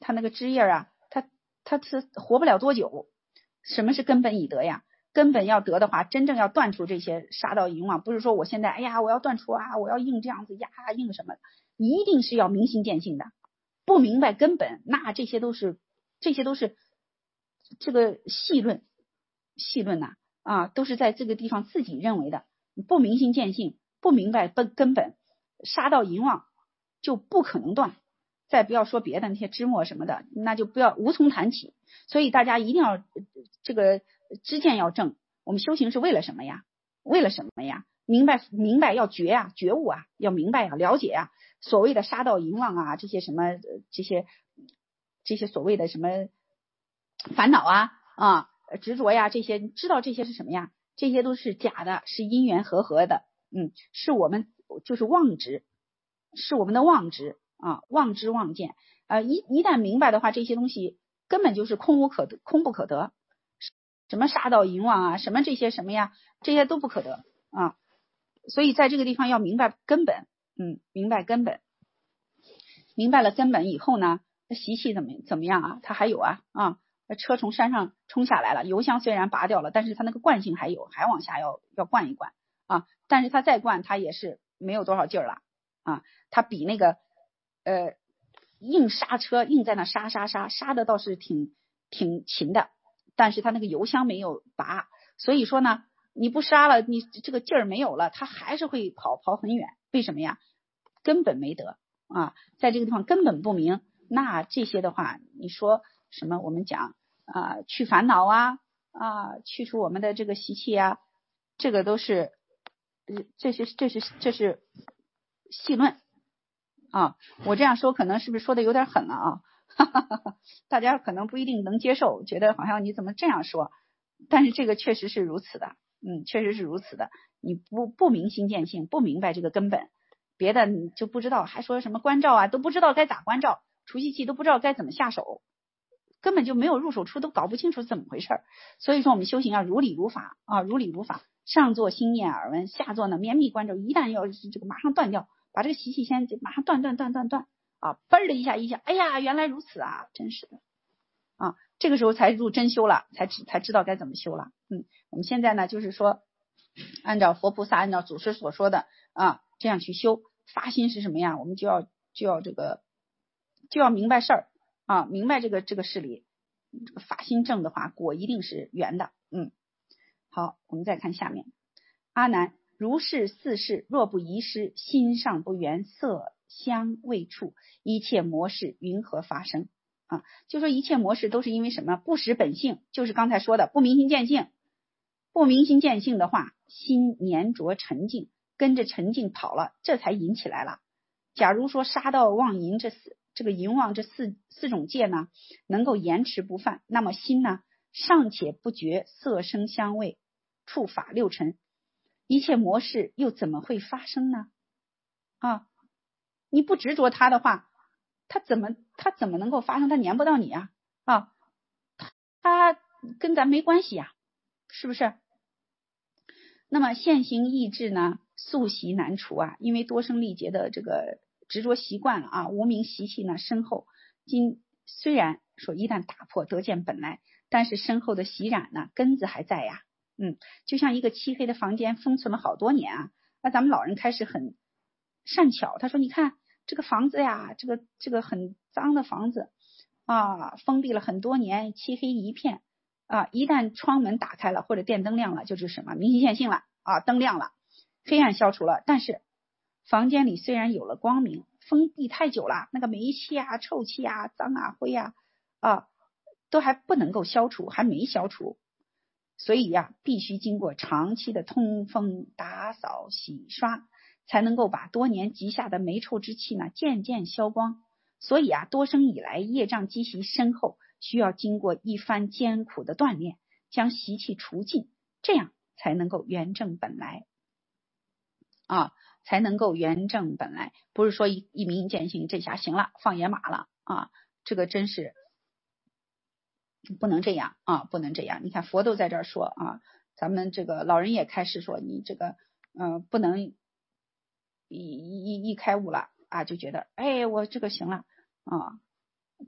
它那个枝叶啊，它它是活不了多久。什么是根本已得呀？根本要得的话，真正要断除这些杀盗淫妄，不是说我现在哎呀我要断除啊，我要硬这样子呀硬什么，一定是要明心见性的。不明白根本，那这些都是这些都是这个细论细论呐 啊, 啊，都是在这个地方自己认为的。不明心见性，不明白根根本，杀盗淫妄就不可能断。再不要说别的那些枝末什么的，那就不要无从谈起。所以大家一定要这个知见要正。我们修行是为了什么呀？为了什么呀？明白明白要觉啊，觉悟啊，要明白啊，了解啊。所谓的杀盗淫妄啊，这些什么这些这些所谓的什么烦恼啊啊执着呀，这些知道这些是什么呀？这些都是假的，是因缘和合的，嗯，是我们就是妄执，是我们的妄执。啊，妄知妄见，呃，一一旦明白的话，这些东西根本就是空无可得，空不可得。什么杀盗淫妄啊，什么这些什么呀，这些都不可得啊。所以在这个地方要明白根本，嗯，明白根本，明白了根本以后呢，习气怎么怎么样啊？它还有啊啊，车从山上冲下来了，油箱虽然拔掉了，但是它那个惯性还有，还往下要要灌一灌啊。但是它再灌，它也是没有多少劲儿了啊，它比那个。呃，硬刹车，硬在那刹刹刹刹的倒是挺挺勤的，但是他那个油箱没有拔，所以说呢，你不刹了，你这个劲儿没有了，它还是会跑跑很远。为什么呀？根本没得啊，在这个地方根本不明。那这些的话，你说什么？我们讲啊，去烦恼啊啊，去除我们的这个习气啊，这个都是，这是这是这是细论。啊，我这样说可能是不是说的有点狠了啊？哈哈哈哈，大家可能不一定能接受，觉得好像你怎么这样说？但是这个确实是如此的，嗯，确实是如此的。你不不明心见性，不明白这个根本，别的你就不知道，还说什么关照啊，都不知道该咋关照，除习气都不知道该怎么下手，根本就没有入手处，都搞不清楚怎么回事。所以说我们修行要如理如法啊，如理如法，上做心念耳闻，下做呢绵密关照，一旦要是这个马上断掉。把这个习气先马上断断断断断啊，嘣的一下一下，哎呀，原来如此啊，真是的啊，这个时候才入真修了，才知才知道该怎么修了。嗯，我们现在呢，就是说，按照佛菩萨，按照祖师所说的啊，这样去修。发心是什么呀？我们就要就要这个就要明白事儿啊，明白这个这个事理。这个发心正的话，果一定是圆的。嗯，好，我们再看下面，阿难。如是四事，若不遗失，心上不缘色香味触，一切魔事云何发生啊？就说一切魔事都是因为什么？不识本性，就是刚才说的不明心见性。不明心见性的话，心粘着沉静，跟着沉静跑了，这才引起来了。假如说杀盗妄淫这四这个淫妄这四四种戒呢，能够延迟不犯，那么心呢尚且不觉色声香味触法六尘。一切魔事又怎么会发生呢？啊，你不执着它的话，它怎么它怎么能够发生？它粘不到你啊啊，它跟咱没关系呀、啊，是不是？那么现行意志呢，素习难除啊，因为多生历劫的这个执着习惯了啊，无明习气呢深厚。今虽然说一旦打破得见本来，但是深厚的习染呢根子还在呀。嗯，就像一个漆黑的房间封存了好多年啊，那咱们老人开始很善巧，他说你看这个房子呀，这个这个很脏的房子啊，封闭了很多年，漆黑一片啊，一旦窗门打开了或者电灯亮了，就是什么明心见性了啊，灯亮了，黑暗消除了。但是房间里虽然有了光明，封闭太久了，那个霉气啊、臭气啊、脏啊、灰啊啊，都还不能够消除，还没消除。所以呀、啊，必须经过长期的通风、打扫、洗刷，才能够把多年积下的霉臭之气呢渐渐消光。所以啊，多生以来业障积习深厚，需要经过一番艰苦的锻炼，将习气除尽，这样才能够圆正本来啊，才能够圆正本来。不是说一一明见性，这下行了，放野马了啊，这个真是。不能这样啊，不能这样。你看佛都在这儿说啊，咱们这个老人也开始说，你这个嗯、呃，不能一一一开悟了啊，就觉得哎，我这个行了啊，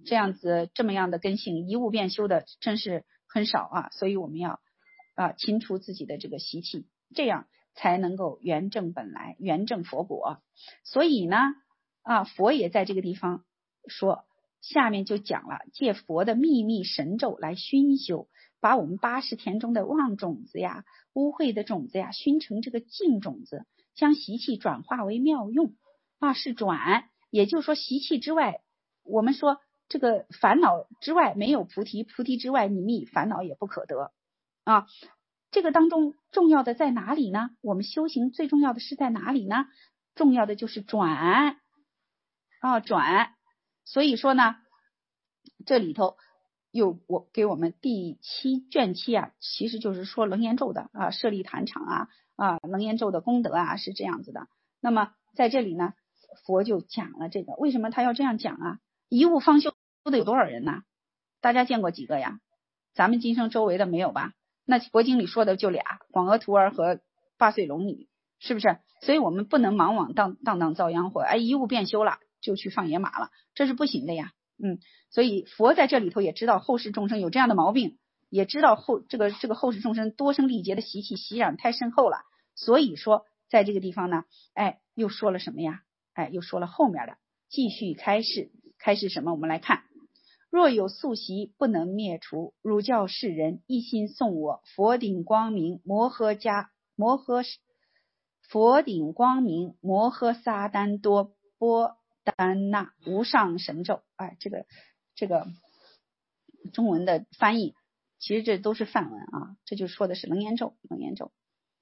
这样子这么样的根性一物变修的真是很少啊，所以我们要啊清除自己的这个习气，这样才能够圆正本来，圆正佛果。所以呢啊佛也在这个地方说，下面就讲了借佛的秘密神咒来熏修，把我们八识田中的妄种子呀、污秽的种子呀熏成这个净种子，将习气转化为妙用啊，是转，也就是说习气之外，我们说这个烦恼之外没有菩提，菩提之外你觅烦恼也不可得啊。这个当中重要的在哪里呢？我们修行最重要的是在哪里呢？重要的就是转啊转。所以说呢，这里头有我给我们第七卷七啊，其实就是说楞严咒的啊，舍利坛场啊啊，楞严咒的功德啊是这样子的。那么在这里呢，佛就讲了这个，为什么他要这样讲啊？一物方修的有多少人呢？大家见过几个呀？咱们今生周围的没有吧？那佛经里说的就俩，广阿徒儿和八岁龙女，是不是？所以我们不能莽莽当当当遭殃祸，哎，一物变修了就去放野马了，这是不行的呀。嗯，所以佛在这里头也知道后世众生有这样的毛病，也知道后这个这个后世众生多生历劫的习气习染太深厚了，所以说在这个地方呢，哎，又说了什么呀？哎，又说了后面的，继续开示，开示什么？我们来看。若有宿习不能灭除，汝教世人一心诵我佛顶光明摩诃迦摩诃佛顶光明摩诃萨丹多波丹那无上神咒。哎，这个这个中文的翻译其实这都是梵文啊，这就说的是楞严咒，楞严咒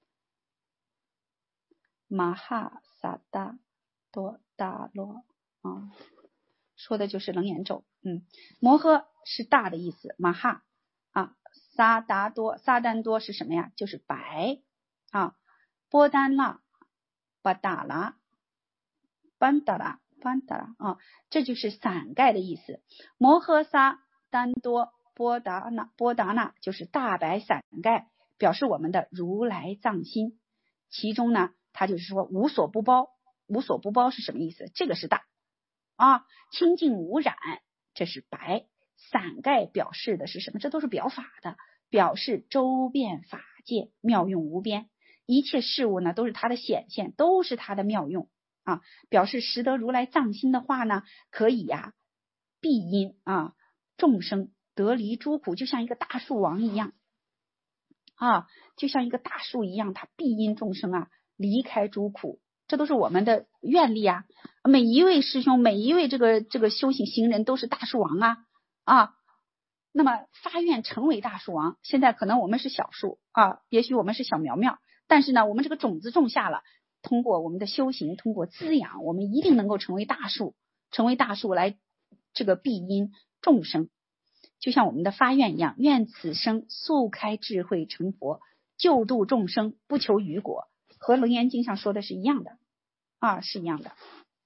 马哈萨达多大罗啊，说的就是楞严咒。嗯，摩诃是大的意思，马哈啊，萨达多萨丹多是什么呀？就是白啊，波丹那巴达拉班达拉班达拉啊，这就是伞盖的意思。摩诃萨丹多波达那波达那就是大白伞盖，表示我们的如来藏心。其中呢，它就是说无所不包，无所不包是什么意思？这个是大啊，清净无染，这是白。伞盖表示的是什么？这都是表法的，表示周遍法界，妙用无边。一切事物呢，都是它的显现，都是它的妙用啊。表示识得如来藏心的话呢，可以呀、啊，必因啊众生得离诸苦，就像一个大树王一样啊，就像一个大树一样，它必因众生啊离开诸苦。这都是我们的愿力啊！每一位师兄，每一位这个这个修行行人都是大树王啊啊！那么发愿成为大树王，现在可能我们是小树啊，也许我们是小苗苗，但是呢，我们这个种子种下了，通过我们的修行，通过滋养，我们一定能够成为大树，成为大树来这个庇荫众生，就像我们的发愿一样，愿此生速开智慧成佛，救度众生，不求余果。和楞严经上说的是一样的啊，是一样的。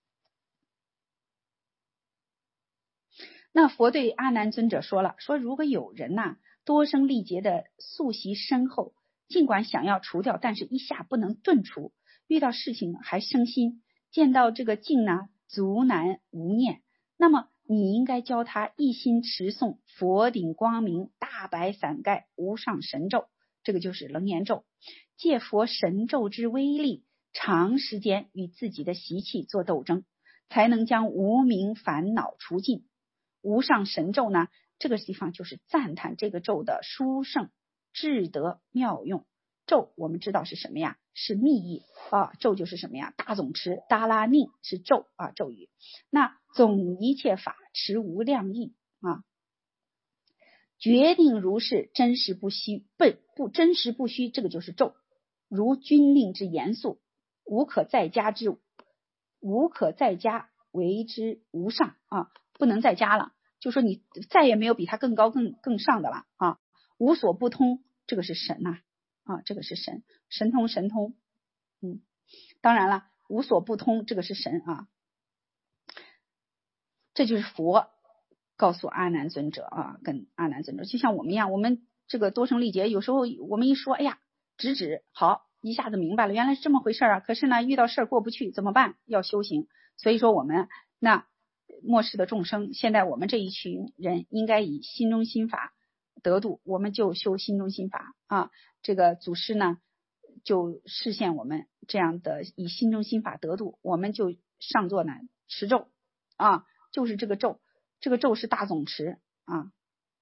那佛对阿难尊者说了，说如果有人呐、啊、多生历劫的宿习深厚，尽管想要除掉，但是一下不能顿除，遇到事情还生心，见到这个境呢足难无念，那么你应该教他一心持诵佛顶光明大白伞盖无上神咒，这个就是楞严咒，借佛神咒之威力，长时间与自己的习气做斗争，才能将无明烦恼除尽。无上神咒呢，这个地方就是赞叹这个咒的殊胜智德妙用。咒我们知道是什么呀？是密意啊，咒就是什么呀？大总持达拉宁是咒啊，咒语。那总一切法持无量意啊，决定如是，真实不虚，不不真实不虚，这个就是咒。如军令之严肃，无可再加之，无可再加为之无上啊，不能再加了，就说你再也没有比它更高更更上的了啊。无所不通，这个是神呐 啊, 啊，这个是神，神通神通，嗯，当然了，无所不通，这个是神啊，这就是佛告诉阿难尊者啊，跟阿难尊者就像我们一样，我们这个多生历劫，有时候我们一说，哎呀，直指好，一下子明白了，原来是这么回事啊。可是呢，遇到事儿过不去怎么办？要修行。所以说我们那末世的众生，现在我们这一群人应该以心中心法得度，我们就修心中心法啊。这个祖师呢就示现我们这样的以心中心法得度，我们就上座呢持咒啊，就是这个咒，这个咒是大总持啊，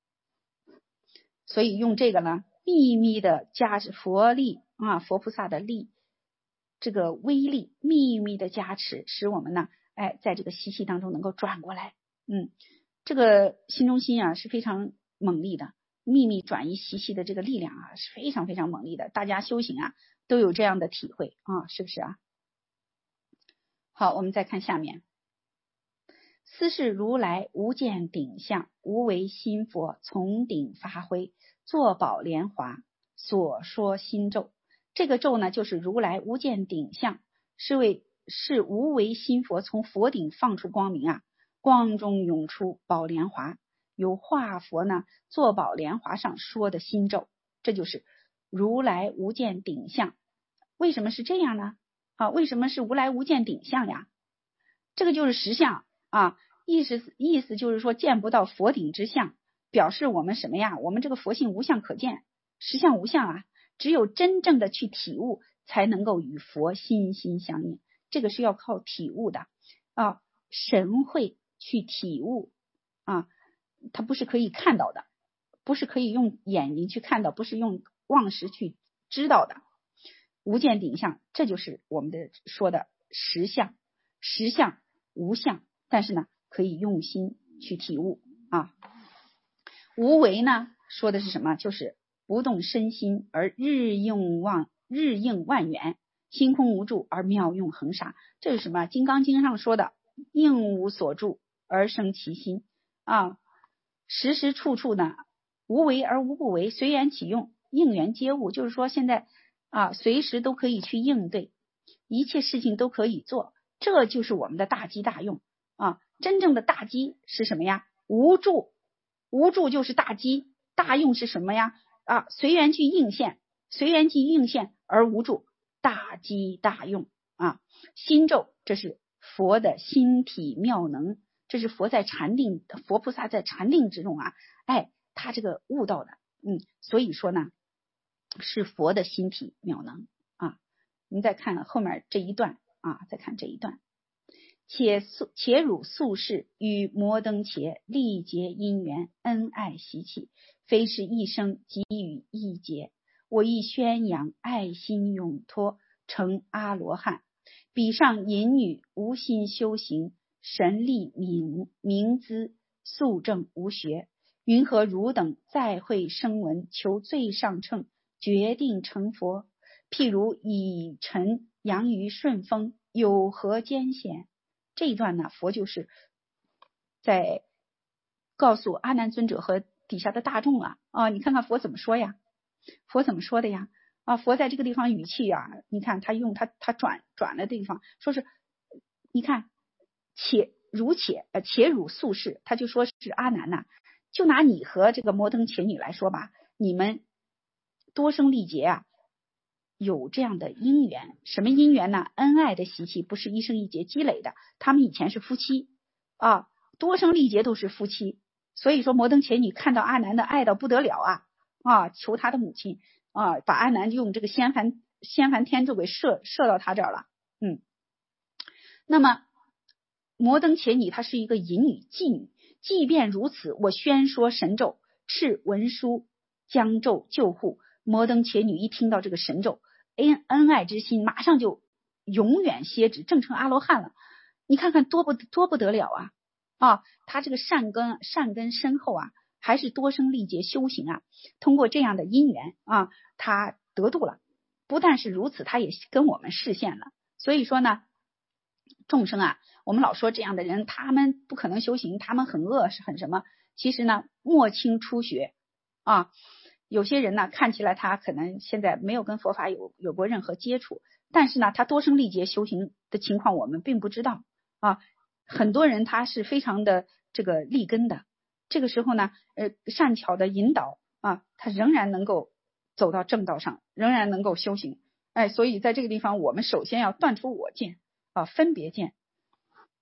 所以用这个呢秘密的加持佛力啊，佛菩萨的力，这个威力秘密的加持，使我们呢哎在这个习气当中能够转过来。嗯，这个心中心啊是非常猛力的，秘密转移习气的这个力量啊是非常非常猛力的，大家修行啊都有这样的体会啊，是不是啊？好，我们再看下面，斯是如来无见顶相，无为心佛从顶发挥，坐宝莲华所说心咒。这个咒呢就是如来无见顶相，是为是无为心佛从佛顶放出光明啊，光中涌出宝莲华，有化佛呢坐宝莲华上说的心咒，这就是如来无见顶相。为什么是这样呢？啊，为什么是无来无见顶相呀？这个就是实相啊，意思意思就是说见不到佛顶之相，表示我们什么呀？我们这个佛性无相可见，实相无相啊，只有真正的去体悟，才能够与佛心心相应。这个是要靠体悟的啊，神会去体悟啊，它不是可以看到的，不是可以用眼睛去看到，不是用妄识去知道的。无见顶相，这就是我们的说的实相，实相无相，但是呢可以用心去体悟啊。无为呢说的是什么？就是不动身心而日用万日应万缘，心空无住而妙用恒沙。这是什么？金刚经上说的应无所住而生其心啊，时时处处呢无为而无不为，随缘起用，应缘接物。就是说现在啊随时都可以去应对，一切事情都可以做，这就是我们的大机大用啊。真正的大机是什么呀？无住，无住就是大机，大用是什么呀？啊，随缘去应现，随缘去应现而无住，大机大用啊。心咒，这是佛的心体妙能，这是佛在禅定，佛菩萨在禅定之中啊，哎，他这个悟到的，嗯，所以说呢，是佛的心体妙能啊。你再看后面这一段啊，再看这一段。且素且汝素世与摩登伽历劫因缘恩爱习气，非是一生即与一劫。我亦宣扬爱心永脱，成阿罗汉。彼上淫女无心修行，神力明明资素正无学，云何汝等再会声闻，求最上乘，决定成佛？譬如以尘扬于顺风，有何艰险？这一段呢，佛就是在告诉阿难尊者和底下的大众啊啊，你看看佛怎么说呀？佛怎么说的呀？啊，佛在这个地方语气啊，你看他用他他转转了地方，说是你看且如且呃且汝素世，他就说是阿难呐、啊，就拿你和这个摩登伽女来说吧，你们多生历劫啊。有这样的因缘，什么因缘呢？恩爱的习气不是一生一劫积累的，他们以前是夫妻啊，多生历劫都是夫妻，所以说摩登伽女看到阿难的爱到不得了啊啊，求他的母亲啊，把阿难用这个仙梵仙梵天咒给射射到他这儿了。嗯，那么摩登伽女她是一个淫女妓女，即便如此，我宣说神咒，敕文书将咒救护。摩登伽女一听到这个神咒，恩恩爱之心马上就永远歇止，正成阿罗汉了。你看看多不多不得了啊！啊，他这个善根善根深厚啊，还是多生历劫修行啊，通过这样的因缘啊，他得度了。不但是如此，他也跟我们示现了。所以说呢，众生啊，我们老说这样的人，他们不可能修行，他们很恶是很什么？其实呢，莫轻初学啊。有些人呢，看起来他可能现在没有跟佛法有有过任何接触，但是呢，他多生历劫修行的情况我们并不知道啊。很多人他是非常的这个立根的，这个时候呢，呃，善巧的引导啊，他仍然能够走到正道上，仍然能够修行。哎，所以在这个地方，我们首先要断除我见啊，分别见。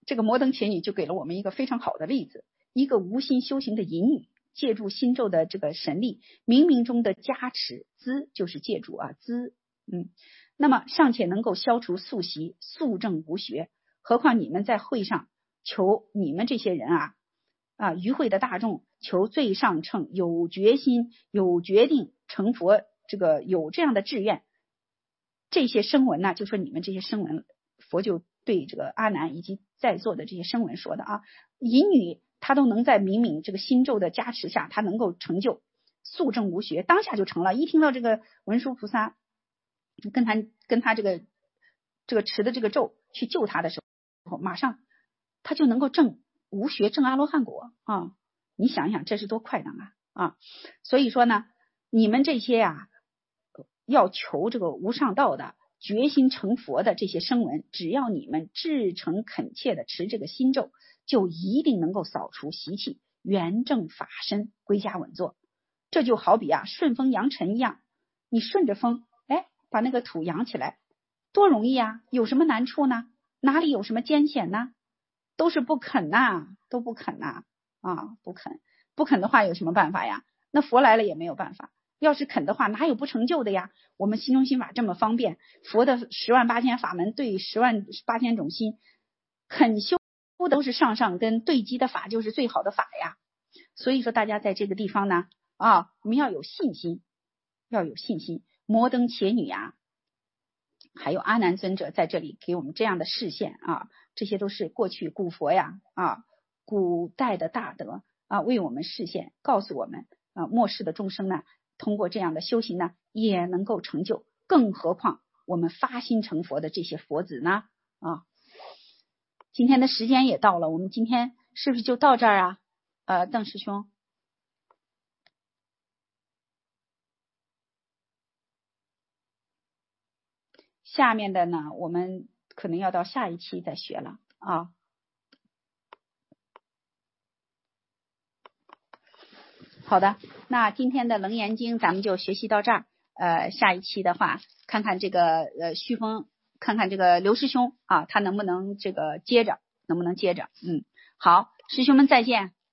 这个摩登伽女就给了我们一个非常好的例子，一个无心修行的淫女，借助心咒的这个神力，冥冥中的加持，资就是借助啊资，嗯，那么尚且能够消除宿习，速证无学，何况你们在会上求你们这些人啊啊与会的大众求最上乘，有决心有决定成佛，这个有这样的志愿，这些声闻呢，就说你们这些声闻，佛就对这个阿难以及在座的这些声闻说的啊，淫女她都能在冥冥这个心咒的加持下，她能够成就速证无学，当下就成了。一听到这个文殊菩萨跟他跟他这个这个持的这个咒去救他的时候，马上他就能够证无学，证阿罗汉果啊！你想想这是多快能啊啊！所以说呢，你们这些呀、啊、要求这个无上道的决心成佛的这些声闻，只要你们至诚恳切的持这个心咒，就一定能够扫除习气，圆正法身，归家稳坐。这就好比啊顺风扬尘一样，你顺着风，哎，把那个土扬起来，多容易啊！有什么难处呢？哪里有什么艰险呢？都是不肯呐、啊，都不肯呐 啊, 啊，不肯，不肯的话有什么办法呀？那佛来了也没有办法。要是肯的话，哪有不成就的呀？我们心中心法这么方便，佛的十万八千法门对十万八千种心，肯修都是上上根，对机的法就是最好的法呀。所以说大家在这个地方呢，啊，我们要有信心，要有信心。摩登伽女呀，还有阿难尊者在这里给我们这样的示现啊，这些都是过去古佛呀啊，古代的大德啊，为我们示现，告诉我们啊，末世的众生呢，通过这样的修行呢，也能够成就，更何况我们发心成佛的这些佛子呢啊。今天的时间也到了，我们今天是不是就到这儿啊？呃，邓师兄。下面的呢，我们可能要到下一期再学了啊。好的，那今天的楞严经咱们就学习到这儿。呃，下一期的话，看看这个呃虚风，看看这个刘师兄啊，他能不能这个接着，能不能接着？嗯，好，师兄们再见。